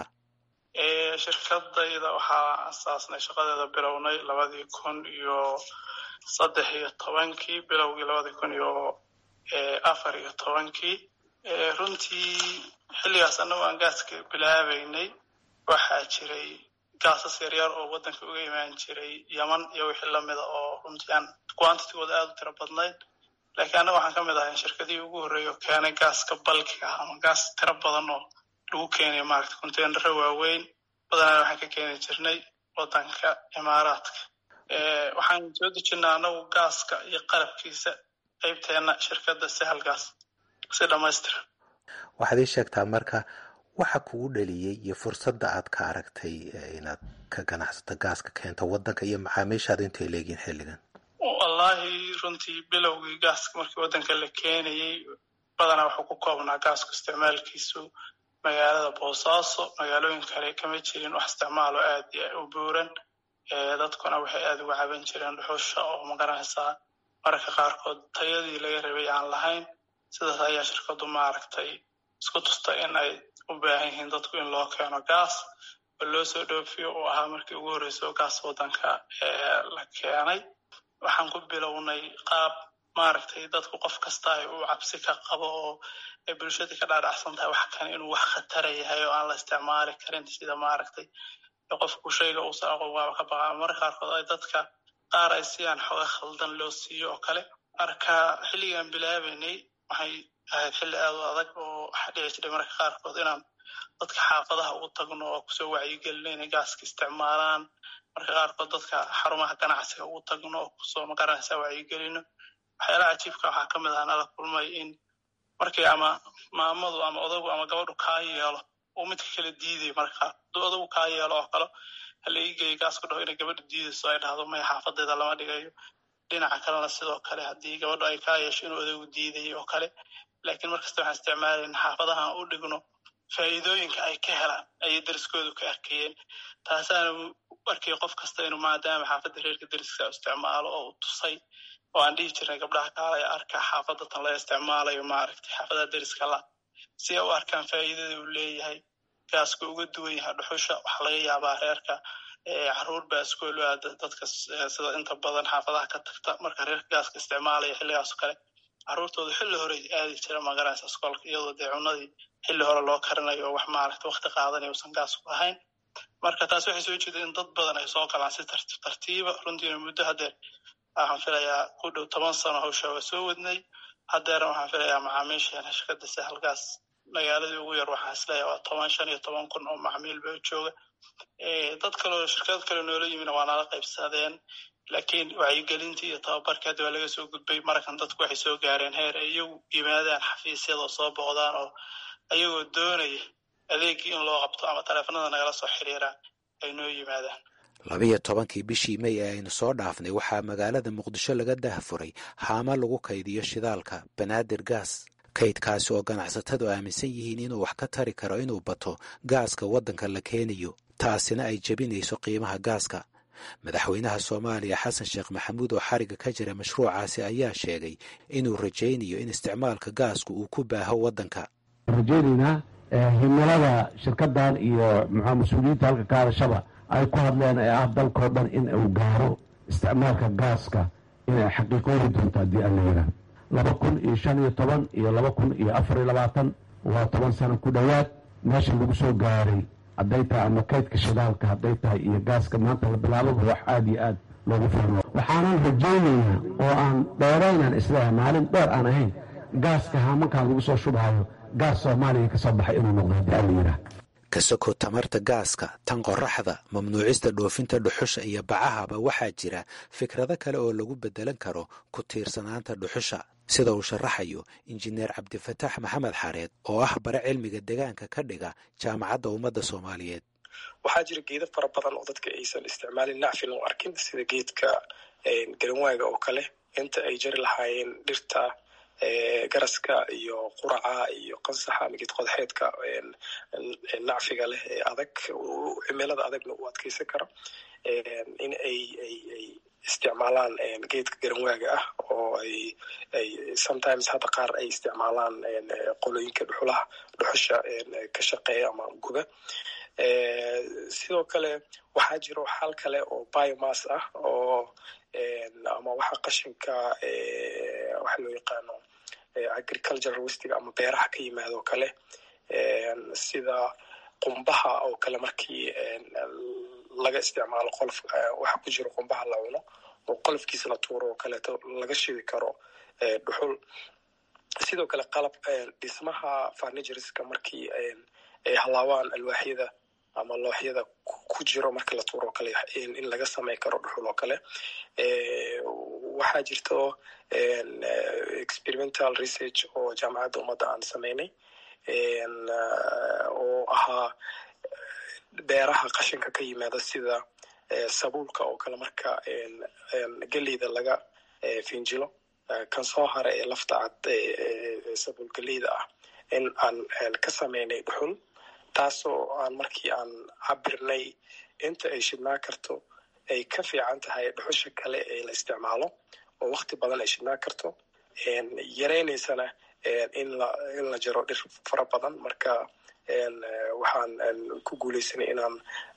shirkadayda waxaa asaasnay shaqadeeda bilownay 2013 bilowgii 2014 runtii xilligaas annagu aan gaaska bilaabaynay waxaa jiray gaasas yaryar oo waddanka uga imaan jiray yaman iyo wixii lamida oo runtii aan quantitigooda aad u tiro badnayd. laakiin annaga waxaan ka mid ahay shirkadihii ugu horreeyay oo keenay gaaska balkiga ama gaas tiro badan oo lagu keenay maaragtay containaro waaweyn badanaa waxaan ka keeni jirnay wadanka Imaaraadka. Waxaan soo dejinaa anagu gaaska iyo qalabkiisa qaybteena shirkadda Sahal Gas si dhammaystiran. waxaad ii sheegtaa marka waxa kugu dhaliyey iyo fursadda aad ka aragtay inaad ka ganacsato gaaska keento wadanka iyo macaamiishaada intay leegiin xilligan? Wallahi runtii bilowgii gaaska markii wadanka la keenayay badanaa wuxuu ku koobnaa gaasku isticmaalkiisu magaalada Boosaaso, magaalooyin kale kama jirin wax isticmaalo aad u buuran. Dadkuna waxay aad uga caban jireen dhuxusha oo magaranaysaa mararka qaarkood tayadii laga rabay aan lahayn. sidaas ayaa shirkadu maaragtay isku tustay in ay u baahan yihiin dadku in loo keeno gaas oo loo soo dhoofiyo oo ahaa markii ugu horreysay gaas wadanka la keenay. waxaan ku bilownay qaab maaragtay dadku qof kasta ay u cabsi ka qabo oo ay bulshada ka dhaadhacsan tahay wax kan inuu wax khatar yahay oo aan la isticmaali karin sida maaragtay qofku shayga uu soo aqoon ka baqaa mararka qaarkood ay dadka qaar ay siiyaan xoog khaldan loo siiyo oo kale. marka xilligan bilaabaynay waxay ahayd xilli aad u adag oo dhici jiray mararka qaarkood inaan dadka xaafadaha ugu tagno oo kusoo wacyigelinay inay gaaska isticmaalaan. mararka qaarkood dadka xarumaha ganacsiga ugu tagno oo kusoo magaranaysaa wacyigelino. waxyaalaha cajiibka waxaa ka mid ah nala kulmay in markii ama maamadu ama odagu ama gabadhu kaa yeelo uu midka kala diiday. marka hadduu odagu kaa yeelo oo kale hala ii geeyo gaasku dhaho inay gabadhu diidayso ay dhahdo maya xaafadeeda lama dhigayo. dhinaca kalena sidoo kale haddii gabadhu ay kaa yeesho inuu odagu diiday oo kale. laakiin markasta waxaan isticmaalayna xaafadahan u dhigno faa'iidooyinka ay ka helaan ayay deriskoodu ka arkayeen. taasaana arkay qof kasta inuu maadaama xaafadda reerka deriska isticmaalo oo tusay oo aan dhihi jirnay gabdhaha kaale arka xaafadda tan laga isticmaalayo maaragtay xaafadaha deriska la si ay u arkaan faa'iidada uu leeyahay. gaasku uga duwan yahay dhuxusha waxaa laga yaabaa reerka caruur baa iskool u aada dadka sida inta badan xaafadaha ka tagta marka reerka gaaska isticmaalaya xilligaas oo kale caruurtooda xilli hore aadi jira magaranaysa iskoolka iyadoo dee cunadii xilli hore loo karinayo wax maaragtay waqti qaadanayo uusan gaasku ahayn. marka taas waxay soo jeeday in dad badan ay soo galaan si tartiiba runtiina muddo haddeer waxaan filayaa ku dhow 10 sano hawsha waa soo wadnay. haddeerna waxaan filayaa macaamiisheena shirkadda Sahal Gas magaaladii ugu yar waxaan isleeyahay waa 15 kun oo macaamiil baa jooga. dad kale oo shirkad kale noola yimina waa nala qaybsadeen laakiin wacyigelintii iyo tababarkii hadda waa laga soo gudbay. markan dadku waxay soo gaareen heer ay iyagu yimaadaan xafiisyada oo soo booqdaan oo ayagoo doonaya adeegii in loo qabto ama taleefanada nagala soo xiriiraan ay noo yimaadaan. 12 bishii May ee aynu soo dhaafnay waxaa magaalada Muqdisho laga daahfuray haamo lagu kaydiyo shidaalka Banaadir Gas. kaydkaasi oo ganacsatadu aaminsan yihiin inuu wax ka tari karo inuu bato gaaska wadanka la keenayo taasina ay jebinayso qiimaha gaaska. madaxweynaha Soomaaliya Xasan Sheekh Maxamuud oo xariga ka jira mashruucaasi ayaa sheegay inuu rajaynayo in isticmaalka gaasku uu ku baaho wadanka. rajaynayna himilada shirkadan iyo mas'uuliyiinta halka ka hadashaba ay ku hadleen ee ah dalkoo dhan in uu gaaro isticmaalka gaaska inay xaqiiqoobi doonto haddii aan la yidhaahdo 2015 iyo 2024 waa 10 sano ku dhowaad meesha lagu soo gaaray hadday tahay ama kaydka shidaalka hadday tahay iyo gaaska maanta la bilaababa wax aad iyo aad loogu fahmo. waxaanan rajaynaynaa oo aan dheeraynaan isleeyahay maalin dheer aan ahayn gaaska haamankan lagu soo shubahayo gaas Soomaaliya ka soo baxay inuu noqdo haddii aan la yidhaahdo. kasoko tamarta gaaska tan qoraxda mamnuucista dhoofinta dhuxusha iyo bacahaba waxaa jira fikrado kale oo lagu bedelan karo ku tiirsanaanta dhuxusha sida uu sharaxayo injineer Cabdifataax Maxamed Xareed oo ah bare cilmiga deegaanka ka dhiga jaamacadda ummadda Soomaaliyeed. waxaa jira geedo fara badan oo dadka aysan isticmaalin nacfi loo arkin sida geedka garanwaaga oo kale inta ay jari lahaayeen dhirta garaska iyo quraca iyo qansaxa ama geed qodaxeedka nacfiga leh ee adag cimilada adagna u adkeysan kara in ay isticmaalaan geedka garanwaaga ah oo ay sometimes hadda qaar ay isticmaalaan qolooyinka dhuxusha ka shaqeeya ama guba. sidoo kale waxaa jiro xal kale oo biomass ah oo ama waxa qashinka waxa loo yaqaano agricultural waste ama beeraha ka yimaado kale sida qumbaha oo kale markii laga isticmaalo qolof waxa ku jiro qumbaha la cuno oo qolofkiisa la tuuro oo kale laga shidi karo dhuxul. sidoo kale qalab dhismaha furnitureska markii ay halaawaan alwaaxyada ama looxyada ku jiro marka la tuuro kale in laga samey karo dhuxul oo kale. Waxaa jirto experimental research oo jaamacadda ummadda aan sameynay oo ahaa beeraha qashinka ka yimaada sida sabuulka oo kale marka geleyda laga finjilo kan soo hara ee lafta cad sabuul geleyda ah in aan ka sameynay dhuxul, taasoo aan markii aan cabirnay inta ay shidnaa karto ay ka fiican tahay dhuxusha kale ee la isticmaalo oo waqti badan ay shidnaa karto, yareynaysana in la jaro dhir fara badan. Marka waxaan ku guuleysanay inaan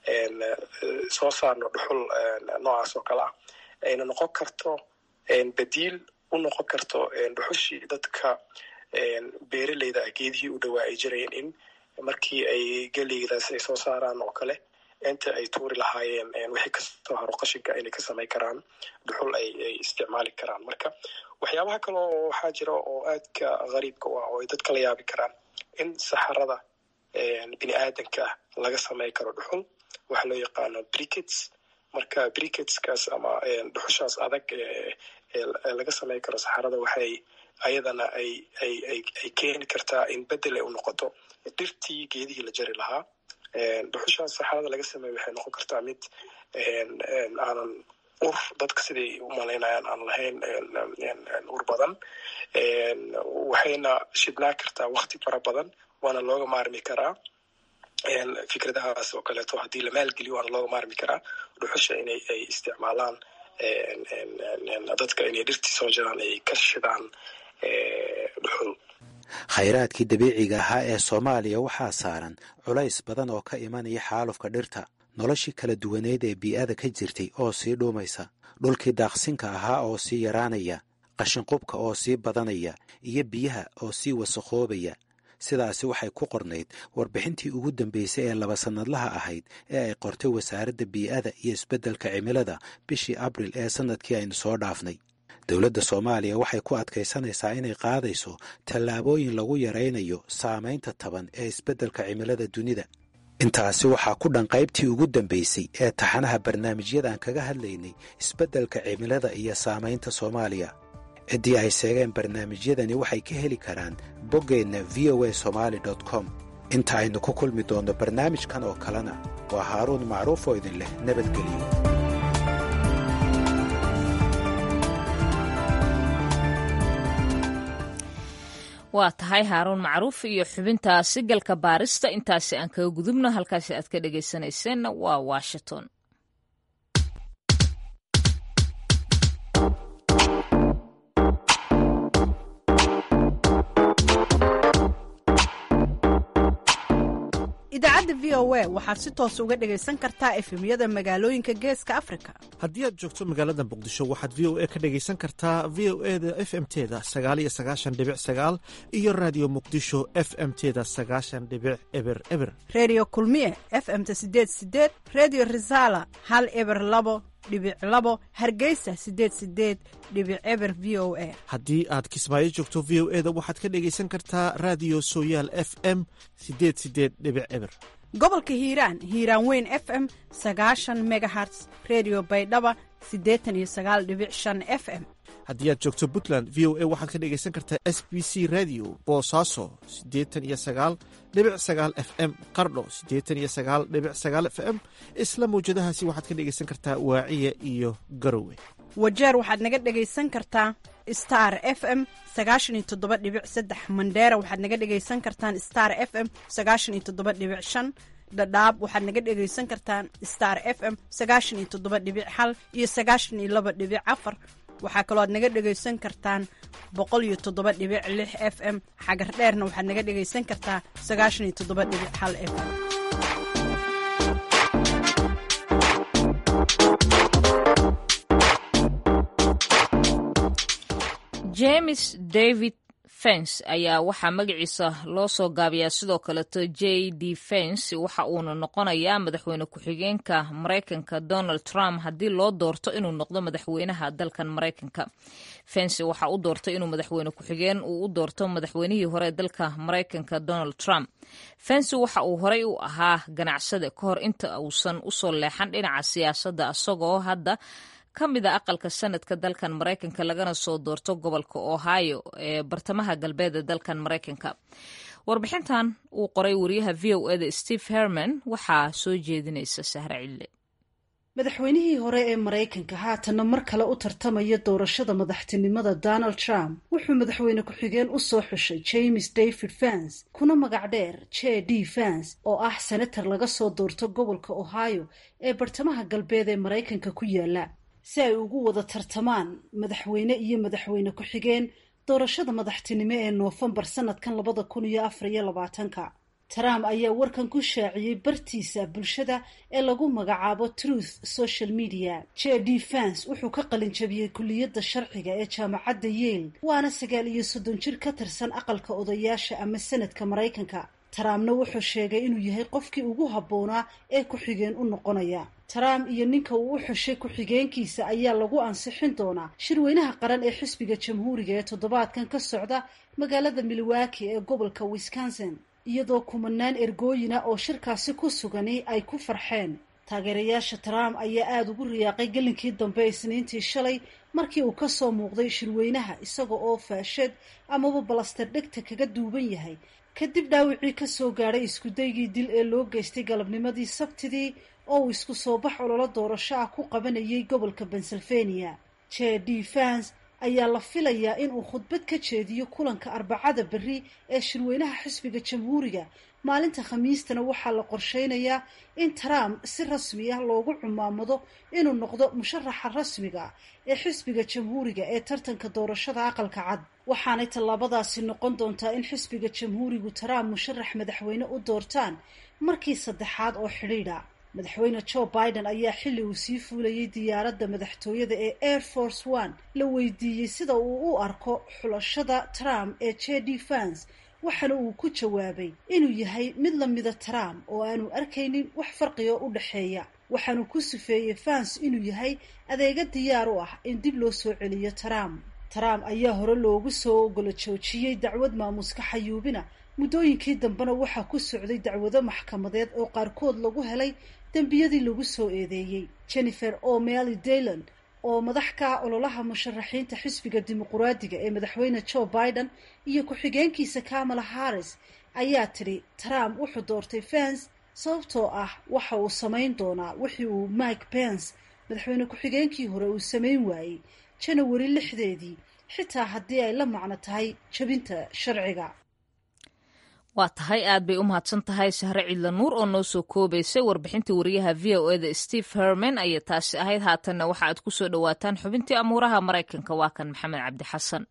soo saarno dhuxul noocaas oo kale ah, ayna noqon karto badiil u noqon karto dhuxushii dadka beeraleyda geedihii u dhawaa ay jirayeen in markii ay geleydaas ay soo saaraan oo kale inta ay tuuri lahaayeen wixii kasoo haro qashinka inay ka samey karaan dhuxul ay isticmaali karaan. Marka waxyaabaha kale oo waxaa jira oo aadka qariibka u ah oo ay dadka la yaabi karaan in saxarada bini aadanka laga samey karo dhuxul, waxa loo yaqaano briquettes. Marka briquetteskaas ama dhuxushaas adag laga samey karo saxarada waxay ayadana ay keeni kartaa in bedel ay u noqoto dhirtii geedihii la jari lahaa. Dhuxushaas saxarada laga sameeyo waxay noqon kartaa mid aanan ur dadka siday u malaynayaan aan lahayn ur badan, waxayna shidnaa kartaa waqti fara badan, waana looga maarmi karaa fikradahaas oo kaleeto haddii la maalgeliyo waana looga maarmi karaa dhuxusha inay ay isticmaalaan dadka inay dhirtii soo jiraan ay ka shidaan dhuxul. khayraadkii dabiiciga ahaa ee Soomaaliya waxaa saaran culays badan oo ka imanaya xaalufka dhirta, noloshii kala duwaneed ee bii'ada ka jirtay oo sii dhuumaysa, dhulkii daaqsinka ahaa oo sii yaraanaya, qashinqubka oo sii badanaya iyo biyaha oo sii wasakhoobaya. sidaasi waxay ku qornayd warbixintii ugu dambeysay ee 2 sannadlaha ahayd ee ay qortay wasaaradda bii'ada iyo isbeddelka cimilada bishii Abriil ee sanadkii aynu soo dhaafnay. dowladda Soomaaliya waxay ku adkaysanaysaa inay qaadayso tallaabooyin lagu yaraynayo saamaynta taban ee isbeddelka cimilada dunida. intaasi waxaa ku dhan qaybtii ugu dambeysay ee taxanaha barnaamijyada aan kaga hadlaynay isbeddelka cimilada iyo saamaynta Soomaaliya. ciddii ay seegeen barnaamijyadani waxay ka heli karaan boggeenna voasomali.com. inta aynu ku kulmi doonno barnaamijkan oo kalena waa Haaruun Macruuf oo idin leh nabadgelyo. waa tahay Haaruun Macruuf iyo xubintaasi galka baarista. intaasi aan kaga gudubno, halkaasi aad ka dhagaysanayseen waa Washington. idaacadda VOA waxaad si toos uga dhagaysan kartaa efemyada magaalooyinka geeska Afrika. haddii aad joogto magaalada Muqdisho waxaad VOA ka dhagaysan kartaa VOA-da FM-teeda 99.9 iyo Radio Muqdisho FM-teeda 90.0. Radio Kulmiye FM-ta 88, Radio Risala 102.2, Hargeysa 88.0 VOA. haddii aad Kismaayo joogto VOA-da waxaad ka dhagaysan kartaa Radio Sooyaal FM 88.0. gobolka hiiraan weyn FM 90 megahertz, Radio Baydhaba 89.5 FM. haddii aad joogto Puntland VOA waxaad ka dhagaysan kartaa SBC Radio Boosaaso 89.9 FM, Qardho 89.9 FM. isla mawjadahaasi waxaad ka dhagaysan kartaa Waaciya iyo Garowe. wajeer waxaad naga dhagaysan kartaa Star FM 97.3, Mandheera waxaad naga dhagaysan kartaan Star FM 97.5, Dadaab waxaad naga dhagaysan kartaan Star FM 97.1 iyo 92.4. waxaa kaloo aad naga dhagaysan kartaan 107.6 FM. xagar dheerna waxaad naga dhagaysan kartaa 97.1 FM. James David Pence ayaa waxaa magaciisa loo soo gaabiyaa sidoo kaleeto JD Pence waxa uuna noqonayaa madaxweyne ku-xigeenka Mareykanka Donald Trump haddii loo doorto inuu noqdo madaxweynaha dalkan Mareykanka. Pence waxa uu doortay inuu madaxweyne ku-xigeen uu u doorto madaxweynihii hore dalka Mareykanka Donald Trump. Pence waxa uu horey u ahaa ganacsade ka hor inta uusan usoo leexan dhinaca siyaasadda isagoo hadda ka mid a aqalka sanadka dalkan Mareykanka lagana soo doorto gobolka Ohio ee bartamaha galbeed ee dalkan Mareykanka. Warbixintan uu qoray wariyaha VOA-da Steve Herman waxaa soo jeedinaysa Sahra Cille. madaxweynihii hore ee Mareykanka haatana mar kale u tartamaya doorashada madaxtinimada Donald Trump wuxuu madaxweyne ku-xigeen u soo xushay James David Vance kuna magac dheer JD Vance oo ah senator laga soo doorto gobolka Ohio ee bartamaha galbeed ee Mareykanka ku yaala si ay ugu wada tartamaan madaxweyne iyo madaxweyne ku-xigeen doorashada madaxtinimo ee Noofambar sanadkan 2024. Trump ayaa warkan ku shaaciyay bartiisa bulshada ee lagu magacaabo Truth Social Media. JD Vance wuxuu ka qalin jabiyay kulliyadda sharciga ee jaamacadda Yale waana 39 jir ka tirsan aqalka odayaasha ama sanadka Mareykanka. Trumpna wuxuu sheegay inuu yahay qofkii ugu habboonaa ee ku-xigeen u noqonaya. Trump iyo ninka uu u xushay ku-xigeenkiisa ayaa lagu ansixin doonaa shirweynaha qaran ee xisbiga jamhuuriga ee toddobaadkan ka socda magaalada Milwaukee ee gobolka Wisconsin, iyadoo kumanaan ergooyina oo shirkaasi ku sugani ay ku farxeen. Taageerayaasha Trump ayaa aada ugu riyaaqay gelinkii dambe Isniintii shalay markii uu ka soo muuqday shirweynaha isaga oo faashad amaba balaster dhegta kaga duuban yahay kadib dhaawicii ka soo gaadhay iskudaygii dil ee loo geystay galabnimadii Sabtidii oo uu isku soo bax ololo doorasho ah ku qabanayay gobolka Pennsylvania. JD Vance ayaa la filayaa inuu khudbad ka jeediyo kulanka Arbacada berri ee shirweynaha xisbiga jamhuuriga. Maalinta Khamiistana waxaa la qorsheynayaa in Trump si rasmi ah loogu cumaamado inuu noqdo musharaxa rasmiga ee xisbiga jamhuuriga ee tartanka doorashada aqalka cad. waxaanay tallaabadaasi noqon doontaa in xisbiga jamhuurigu Trump musharax madaxweyne u doortaan markii saddexaad oo xidhiidha. madaxweyne Joe Biden ayaa xilli uu sii fuulayay diyaaradda madaxtooyada ee Air Force One la weydiiyey sida uu u arko xulashada Trump ee JD Vance, waxaana uu ku jawaabay inuu yahay mid la mida Trump oo aanu arkaynin wax farqiga u dhaxeeya. waxaanu ku sifeeyey Vance inuu yahay adeega diyaar u ah in dib loo soo celiyo Trump. Trump ayaa hore loogu soo ogolo joojiyey dacwad maamuska xayuubina. muddooyinkii dambena waxaa ku socday dacwado maxkamadeed oo qaarkood lagu helay dembiyadii lagu soo eedeeyey. Jennifer O'Malley Dillon oo madax ka ololaha musharaxiinta xisbiga dimuqraadiga ee madaxweyne Joe Biden iyo ku-xigeenkiisa Kamala Harris ayaa tiri Trump wuxuu doortay Vance sababtoo ah waxa uu samayn doonaa wixii uu Mike Pence madaxweyne ku-xigeenkii hore uu samayn waayey January 6 xitaa haddii ay la macno tahay jabinta sharciga. waa tahay aad bay u mahadsan tahay Sahre Cidla Nuur oo noo soo koobaysay warbixintii wariyaha VOA-da Steve Herman ayay taasi ahayd. haatanna waxa aad ku soo dhawaataan xubintii amuuraha Mareykanka. waa kan Maxamed Cabdi Xasan.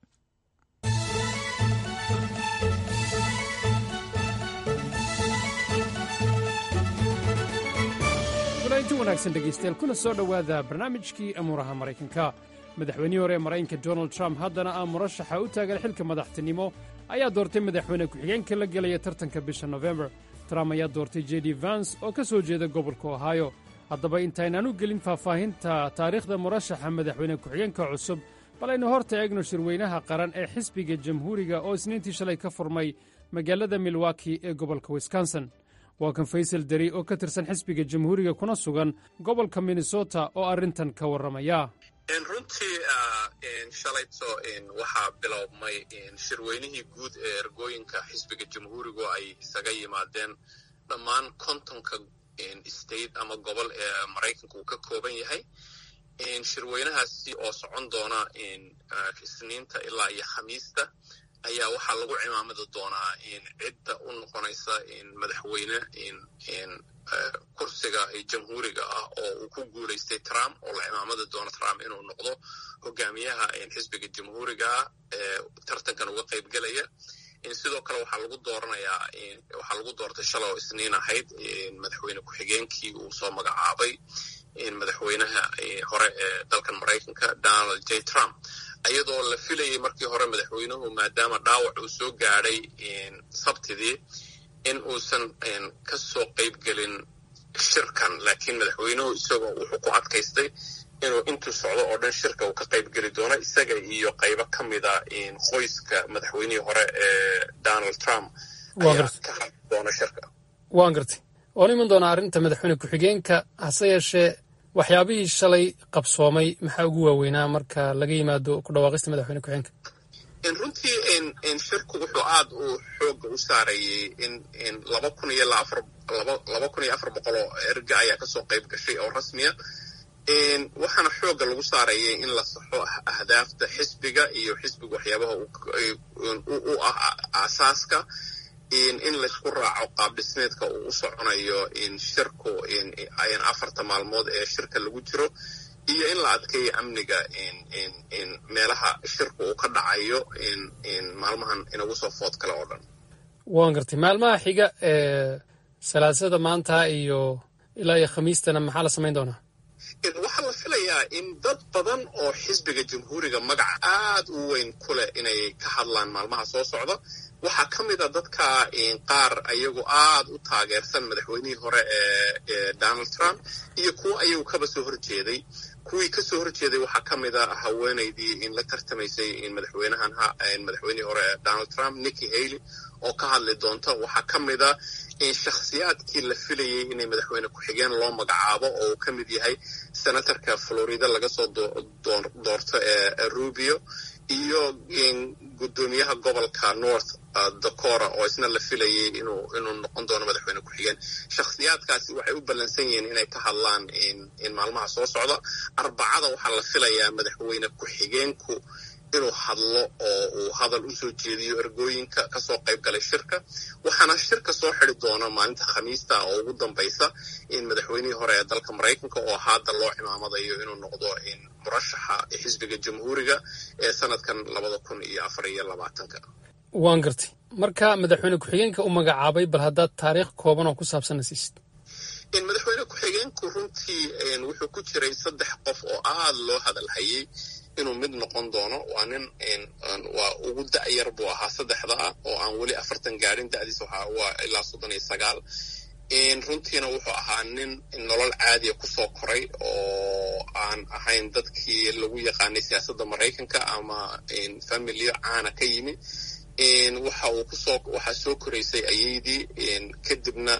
inti wanaagsan dhegaystayaal kuna soo dhowaada barnaamijkii amuuraha Mareykanka. madaxweynihii hore ee Mareykanka Donald Trump haddana ah murashaxa u taagan xilka madaxtinimo ayaa doortay madaxweyne ku-xigeenka la gelaya tartanka bisha November. Trump ayaa doortay JD Vance oo ka soo jeeda gobolka Ohio. haddaba intaynaan u gelin faahfaahinta taariikhda murashaxa madaxweyne ku-xigeenka cusub bal aynu horta eegno shirweynaha qaran ee xisbiga jamhuuriga oo Isniintii shalay ka furmay magaalada Milwaukee ee gobolka Wisconsin. waa kan Faysal Dari oo ka tirsan xisbiga jamhuuriga kuna sugan gobolka Minnesota oo arrintan ka warramaya. runtii shalayto waxaa bilowmay shirweynihii guud ee ergooyinka xisbiga jamhuurigu ay isaga yimaadeen dhammaan kontonka state ama gobol ee Maraykanka uu ka kooban yahay. shirweynahaasi oo socon doona Isniinta ilaa iyo Khamiista ayaa waxaa lagu cimaamadi doonaa cidda u noqonaysa madaxweyne kursiga jamhuuriga ah oo uu ku guulaystay Trump, oo la cimaamadi doono Trump inuu noqdo hogaamiyaha xisbiga jamhuuriga ah ee tartankan uga qayb gelaya. sidoo kale waxaa lagu doortay shalay oo Isniin ahayd madaxweyne ku-xigeenkii uu soo magacaabay madaxweynaha hore ee dalkan Maraykanka Donald J. Trump. iyadoo la filayay markii hore madaxweynuhu maadaama dhaawac uu soo gaadhay sabtidii in uusan ka soo qayb gelin shirkan, laakiin madaxweynuhu isagoo wuxuu ku adkaystay inuu intuu socdo oo dhan shirka uu ka qayb geli doono, isaga iyo qaybo ka mida qoyska madaxweynihii hore ee Donald Trump ayaa ka hadli doona shirka. waan gartay oon iman doonaa arrinta madaxweyne ku-xigeenka, hase yeeshee waxyaabihii shalay qabsoomay maxaa ugu waaweynaa marka laga yimaado ku dhawaaqista madaxweyne ku-xigeenka? runtii shirku wuxuu aad u xooga u saarayay in 2,400 oo erga ayaa kasoo qayb gashay oo rasmiya. waxaana xooga lagu saarayay in la saxo ahdaafta xisbiga iyo xisbiga waxyaabaha u ah aasaaska, in laysku raaco qaab dhismeedka uu u soconayo shirku 4 maalmood ee shirka lagu jiro, iyo in la adkeeyo amniga meelaha shirku uu ka dhacayo maalmahan inagu soo food kale oo dhan. waan gartay maalmaha xiga ee salaasada maanta iyo ilaa iyo khamiistana maxaa la samayn doonaa? waxaa la filayaa in dad badan oo xisbiga jamhuuriga magaca aad u weyn ku leh inay ka hadlaan maalmaha soo socda. waxaa ka mid a dadka qaar ayagu aad u taageersan madaxweynihii hore ee Donald Trump iyo kuwa ayagu kaba soo horjeeday. kuwii ka soo horjeeday waxaa ka mid a haweenaydii la tartamaysay madaxweynihii hore ee Donald Trump, Nikki Haley, oo ka hadli doonta. waxaa ka mid a shakhsiyaadkii la filayay inay madaxweyne ku-xigeen loo magacaabo, oo uu ka mid yahay senatorka Florida laga soo doorto ee Rubio, iyo gudoomiyaha gobolka North Dakota oo isna la filayay inuu noqon doono madaxweyne ku-xigeen. shakhsiyaadkaasi waxay u ballansan yihiin inay ka hadlaan in maalmaha soo socda. Arbacada waxaa la filayaa madaxweyne ku-xigeenku inuu hadlo oo uu hadal u soo jeediyo ergooyinka kasoo qayb galay shirka. waxaana shirka soo xidi doona maalinta khamiista oo ugu dambaysa madaxweynihii hore ee dalka Maraykanka oo hadda loo cimaamadayo inuu noqdo murashaxa xisbiga jamhuuriga ee sanadkan 2024. waan gartay marka madaxweyne ku-xigeenka u magacaabay, bal haddaad taariikh kooban oo ku saabsan siisid. madaxweyne ku-xigeenku runtii wuxuu ku jiray 3 qof oo aad loo hadalhayay inuu mid noqon doono. waa ugu da'yar buu ahaa 3da oo aan weli 40 gaadhin, da'diisa waa ilaa 39. runtiina wuxuu ahaa nin nolol caadiya kusoo koray oo aan ahayn dadkii lagu yaqaanay siyaasadda Maraykanka ama familiyo caana ka yimi. waxaa soo koraysay ayeydii, kadibna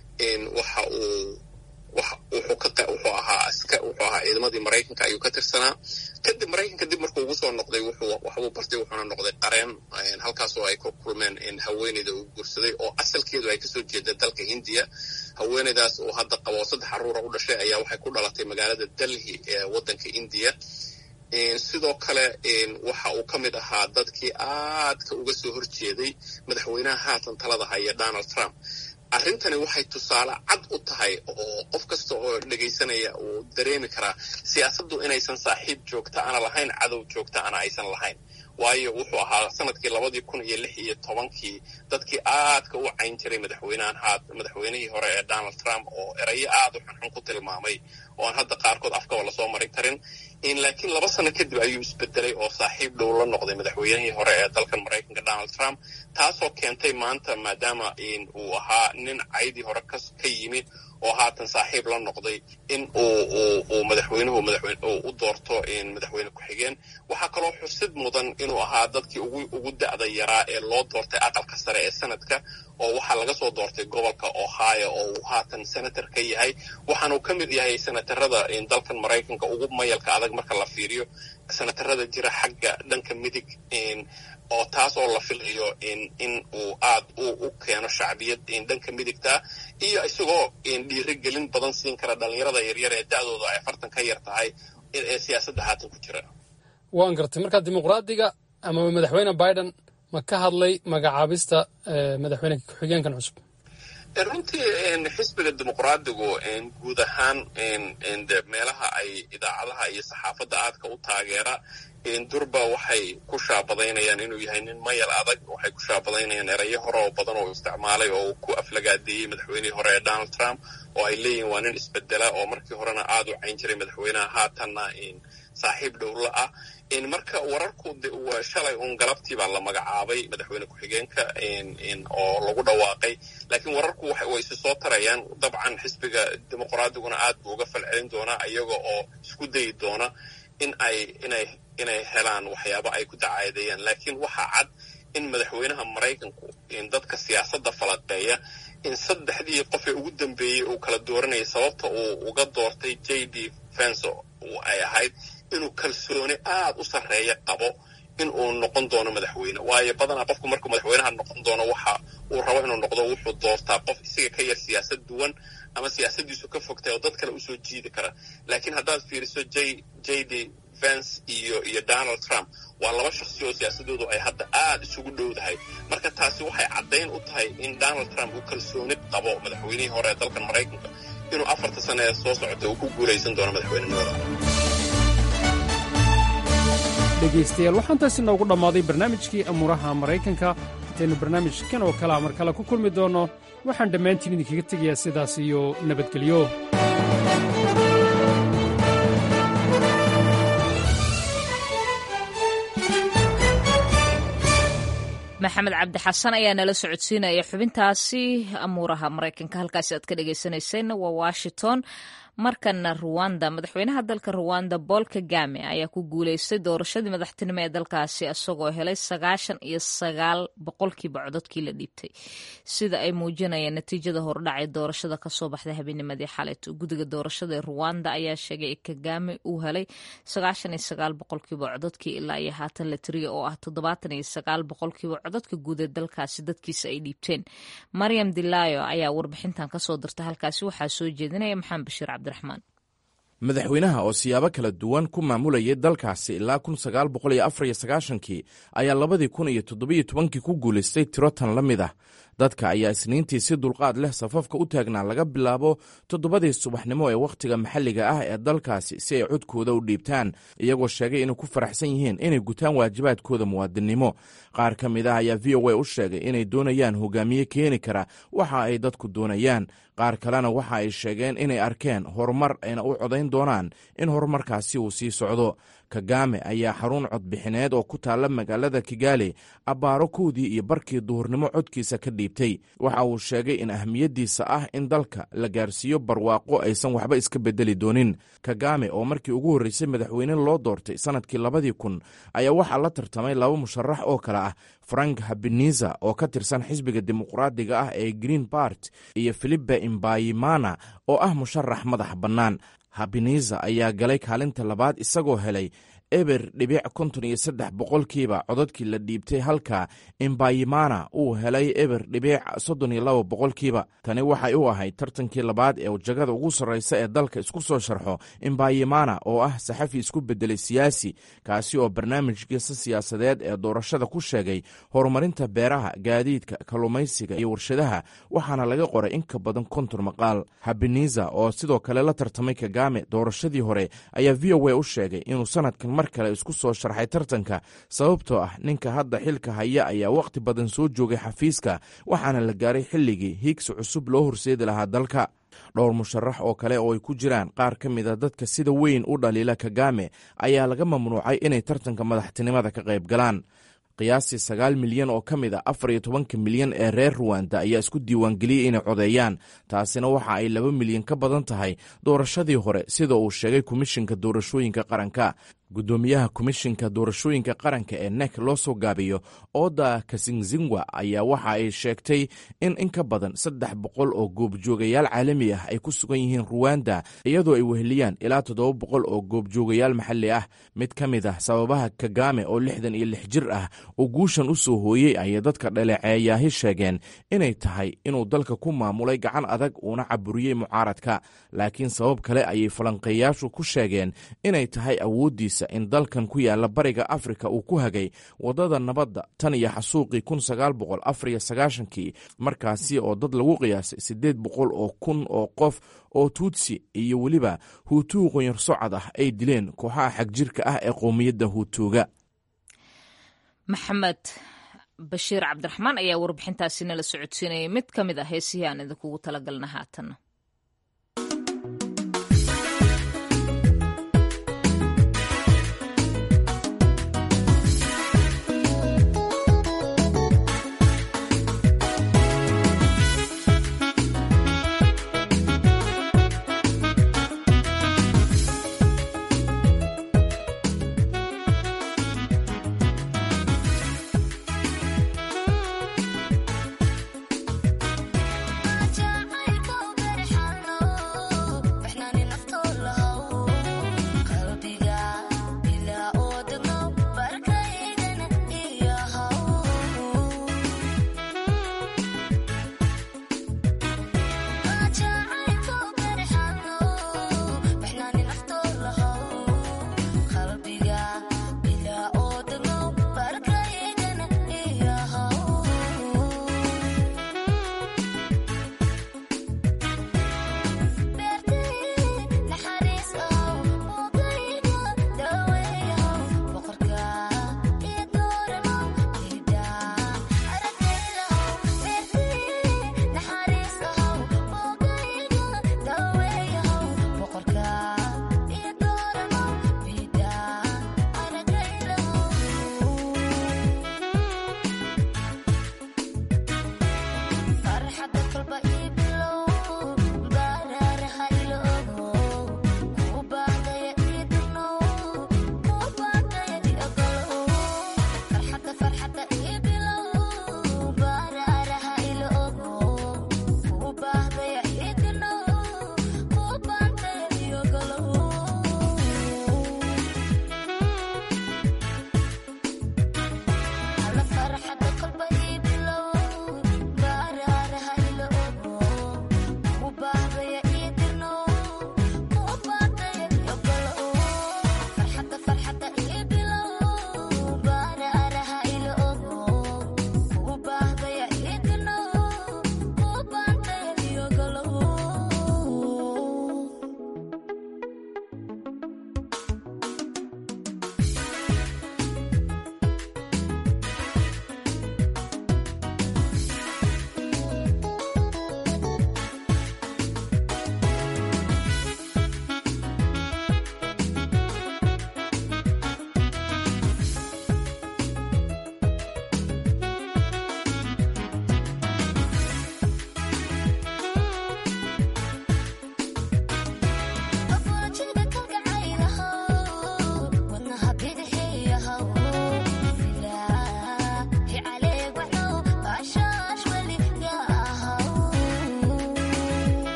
wuxuu ahaa ciidamadii Maraykanka ayuu ka tirsanaa. kadib Maraykanka dib markuu ugu soo noqday waxbuu bartay, wuxuuna noqday qareen. halkaasoo ay ku kulmeen haweeneyda uu guursaday oo asalkeedu ay kasoo jeeda dalka Hindiya. haweeneydaas oo hadda qabo 3 caruura u dhashay ayaa waxay ku dhalatay magaalada Delhi ee wadanka Hindiya. sidoo kale waxa uu ka mid ahaa dadkii aadka uga soo horjeeday madaxweynaha haatan talada haya Donald Trump. arrintani waxay tusaale cad u tahay oo qof kasta oo dhegaysanaya uu dareemi karaa siyaasaddu inaysan saaxiib joogta ana lahayn, cadow joogta ana aysan lahayn. waayo wuxuu ahaa sanadkii 2016 dadkii aadka u cayn jiray madaxweynihii hore ee Donald Trump oo erayo aad u xunxun ku tilmaamay oo aan hadda qaarkood afkaba lasoo marin karin. laakiin 2 sano kadib ayuu isbedelay oo saaxiib dhow la noqday madaxweynihii hore ee dalkan Maraykanka Donald Trump, taasoo keentay maanta maadaama uu ahaa nin caydii hore ka yimi oo haatan saaxiib la noqday in uu madaxweynuhu u doorto madaxweyne ku-xigeen. waxaa kaloo xusid mudan inuu ahaa dadkii ugu da'da yaraa ee loo doortay aqalka sare ee sanadka, oo waxaa laga soo doortay gobolka Ohio oo uu haatan senator ka yahay. waxaanuu ka mid yahay senatarada dalkan Maraykanka ugu mayalka adag marka la fiiriyo senatarada jira xagga dhanka midig, oo taas oo la filayo in uu aad u keeno shacbiyad dhanka midigta, iyo isagoo dhiirigelin badan siin kara dhalinyarada yaryar ee da'dooda ay 40 ka yar tahay ee siyaasadda haatan ku jira. waan gartay marka dimuqraadiga ama madaxweyne Biden ma ka hadlay magacaabista madaxweyne ku-xigeenkan cusub? runtii xisbiga dimuqraadigu guud ahaan meelaha ay idaacadaha iyo saxaafadda aadka u taageera durba waxay ku shaabadaynayaan inuu yahay nin mayal adag. waxay ku shaabadaynayaan erayo hore oo badan oo isticmaalay oo ku aflagaadeeyey madaxweynihii hore ee Donald Trump, oo ay leeyihiin waa nin isbedela oo markii horena aad u cayn jiray madaxweynaha haatanna saaxiib dhowla ah. marka wararku shalay galabtii baa la magacaabay madaxweyne ku-xigeenka oo lagu dhawaaqay laakiin wararku way isu soo tarayaan dabcan xisbiga dimuqraadiguna aad buu uga falcelin doonaa iyaga oo isku dayi doona inay helaan waxyaaba ay ku dacaadeeyaan laakiin waxaa cad in madaxweynaha maraykanku dadka siyaasadda falaqeeya in saddexdii qof ee ugu dambeeyey uu kala dooranayay sababta uu uga doortay JD Vance ay ahayd inuu kalsooni aad u sarreeya qabo in uu noqon doono madaxweyne waayo badanaa qofku markuu madaxweynaha noqon doono waxa uu rabo inuu noqdo wuxuu doortaa qof isaga ka yar siyaasad duwan ama siyaasadiisu ka fogtay oo dad kale usoo jiidi kara laakiin haddaad fiiriso JD Vance iyo Donald Trump waa laba shakhsi oo siyaasadoodu ay hadda aad isugu dhowdahay marka taasi waxay caddayn u tahay in Donald Trump uu kalsooni qabo madaxweynihii hore ee dalkan Maraykanka inuu 4 sano ee soo socota uu ku guulaysan doono madaxweynenimada dhegaystayaal waxaan taasi noogu dhammaaday barnaamijkii amuuraha maraykanka intaynu barnaamijkan oo kalea mar kale ku kulmi doonno waxaan dhammaantiin idinkaga tegayaa sidaas iyo nabadgelyo maxamed cabdi xasan ayaa nala socodsiinaya xubintaasi amuuraha maraykanka halkaasi aad ka dhegaysanaysaen waa washington markana ruwanda madaxweynaha dalka ruwanda Paul Kagame ayaa ku guuleystay doorashadii madaxtinimo ee dalkaasi isagoo helay 99% codadkii la dhiibtay sida ay muujinayaan natiijada hordhacay doorashada kasoo baxday habeennimadii xalay guddiga doorashada ee Ruwanda ayaa sheegay in Kagame uu helay 99% codadkii ilaa iyo haatan la tiriyay oo ah 79% codadka guud ee dalkaasi dadkiisa ay dhiibteen Maryam Dilayo ayaa warbixintan kasoo dirtay halkaasi waxaa soo jeedinaya Maxamed Bashir madaxweynaha oo siyaabo kala duwan ku maamulayay dalkaasi ilaa 1994kii ayaa 2017 ku guulaystay tiro tan la mid ah dadka ayaa isniintii si dulqaad leh safafka u taagnaa laga bilaabo 7 subaxnimo ee wakhtiga maxalliga ah ee dalkaasi si ay codkooda u dhiibtaan iyagoo sheegay inay ku faraxsan yihiin inay gutaan waajibaadkooda muwaadinimo qaar ka mid ah ayaa VOA u sheegay inay doonayaan hogaamiye keeni kara waxa ay dadku doonayaan qaar kalena waxa ay sheegeen inay arkeen horumar ayna u codayn doonaan in horumarkaasi uu sii socdo Kagame ayaa xarun codbixineed oo ku taalla magaalada Kigali abbaaro koodii iyo barkii duhurnimo codkiisa ka dhiibtay waxa uu sheegay in ahmiyadiisa ah in dalka la gaarsiiyo barwaaqo aysan waxba iska bedeli doonin Kagame oo markii ugu horreysay madaxweyne loo doortay sanadkii 2000 ayaa waxaa la tartamay 2 musharax oo kale ah Frank Habineza oo ka tirsan xisbiga dimuqraadiga ah ee Green Party iyo Philippe Mbayimana oo ah musharax madax bannaan Habineza ayaa galay kaalinta labaad isagoo helay 53% codadkii la dhiibtay halka Mbayimana uu helay 32%. Tani waxay u ahayd tartankii labaad ee jagada ugu sarreysa ee dalka isku soo sharxo Mbayimana oo ah saxafi isku bedelay siyaasi kaasi oo barnaamijkiisa siyaasadeed ee doorashada ku sheegay horumarinta beeraha, gaadiidka, kalluumaysiga iyo warshadaha waxaana laga qoray in ka badan 50 maqaal. Habineza oo sidoo kale la tartamay Kagame doorashadii hore ayaa VOA u sheegay inuu sanadkan mar kale isku soo sharxay tartanka sababtoo ah ninka hadda xilka haya ayaa waqti badan soo joogay xafiiska waxaana la gaaray xilligii higsi cusub loo horseedi lahaa dalka dhowr musharax oo kale oo ay ku jiraan qaar ka mid a dadka sida weyn u dhaliila Kagame ayaa laga mamnuucay inay tartanka madaxtinimada ka qayb galaan qiyaastii 9 milyan oo ka mid a 14 milyan ee reer Ruwanda ayaa isku diiwaangeliyey inay codeeyaan taasina waxa ay 2 milyan ka badan tahay doorashadii hore sida uu sheegay komishinka doorashooyinka qaranka gudoomiyaha komishinka doorashooyinka qaranka ee NEC loo soo gaabiyo Oda Kasingzingwa ayaa waxa ay sheegtay in ka badan 300 oo goobjoogayaal caalami ah ay ku sugan yihiin Ruwanda iyadoo ay weheliyaan ilaa 700 oo goobjoogayaal maxalli ah mid ka mid ah sababaha Kagame oo 66 jir ah oo guushan u soo hooyey ay dadka dhaleeceeyahay sheegeen inay tahay inuu dalka ku maamulay gacan adag uuna caburiyey mucaaradka laakiin sabab kale ayay falanqeeyaashu ku sheegeen inay tahay awoodiisa in dalkan ku yaala bariga Afrika uu ku hagay wadada nabadda tan iyo xasuuqii 1994 markaasi oo dad lagu qiyaasay 800 oo kun oo qof oo Tutsi iyo weliba Hutu qoyar socod ah ay dileen kooxaha xagjirka ah ee qowmiyadda Hutuga. Maxamed Bashir Cabdiraxmaan ayaa warbixintaasi nala socodsiinayay mid ka mid ah heesihii aan idinkugu talagalna haatan.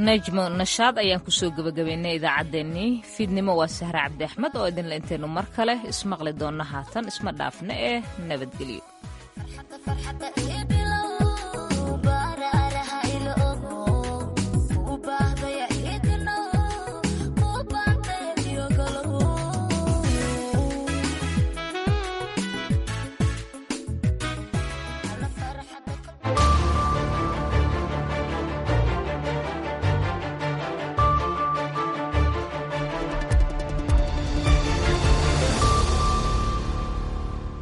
najmo nashaad ayaan kusoo gebagabaynay idaacaddeenii fiidnimo. waa sahre cabdi axmed oo idinla intaynu mar kale ismaqli doonna haatan isma dhaafna ee nabadgelyo.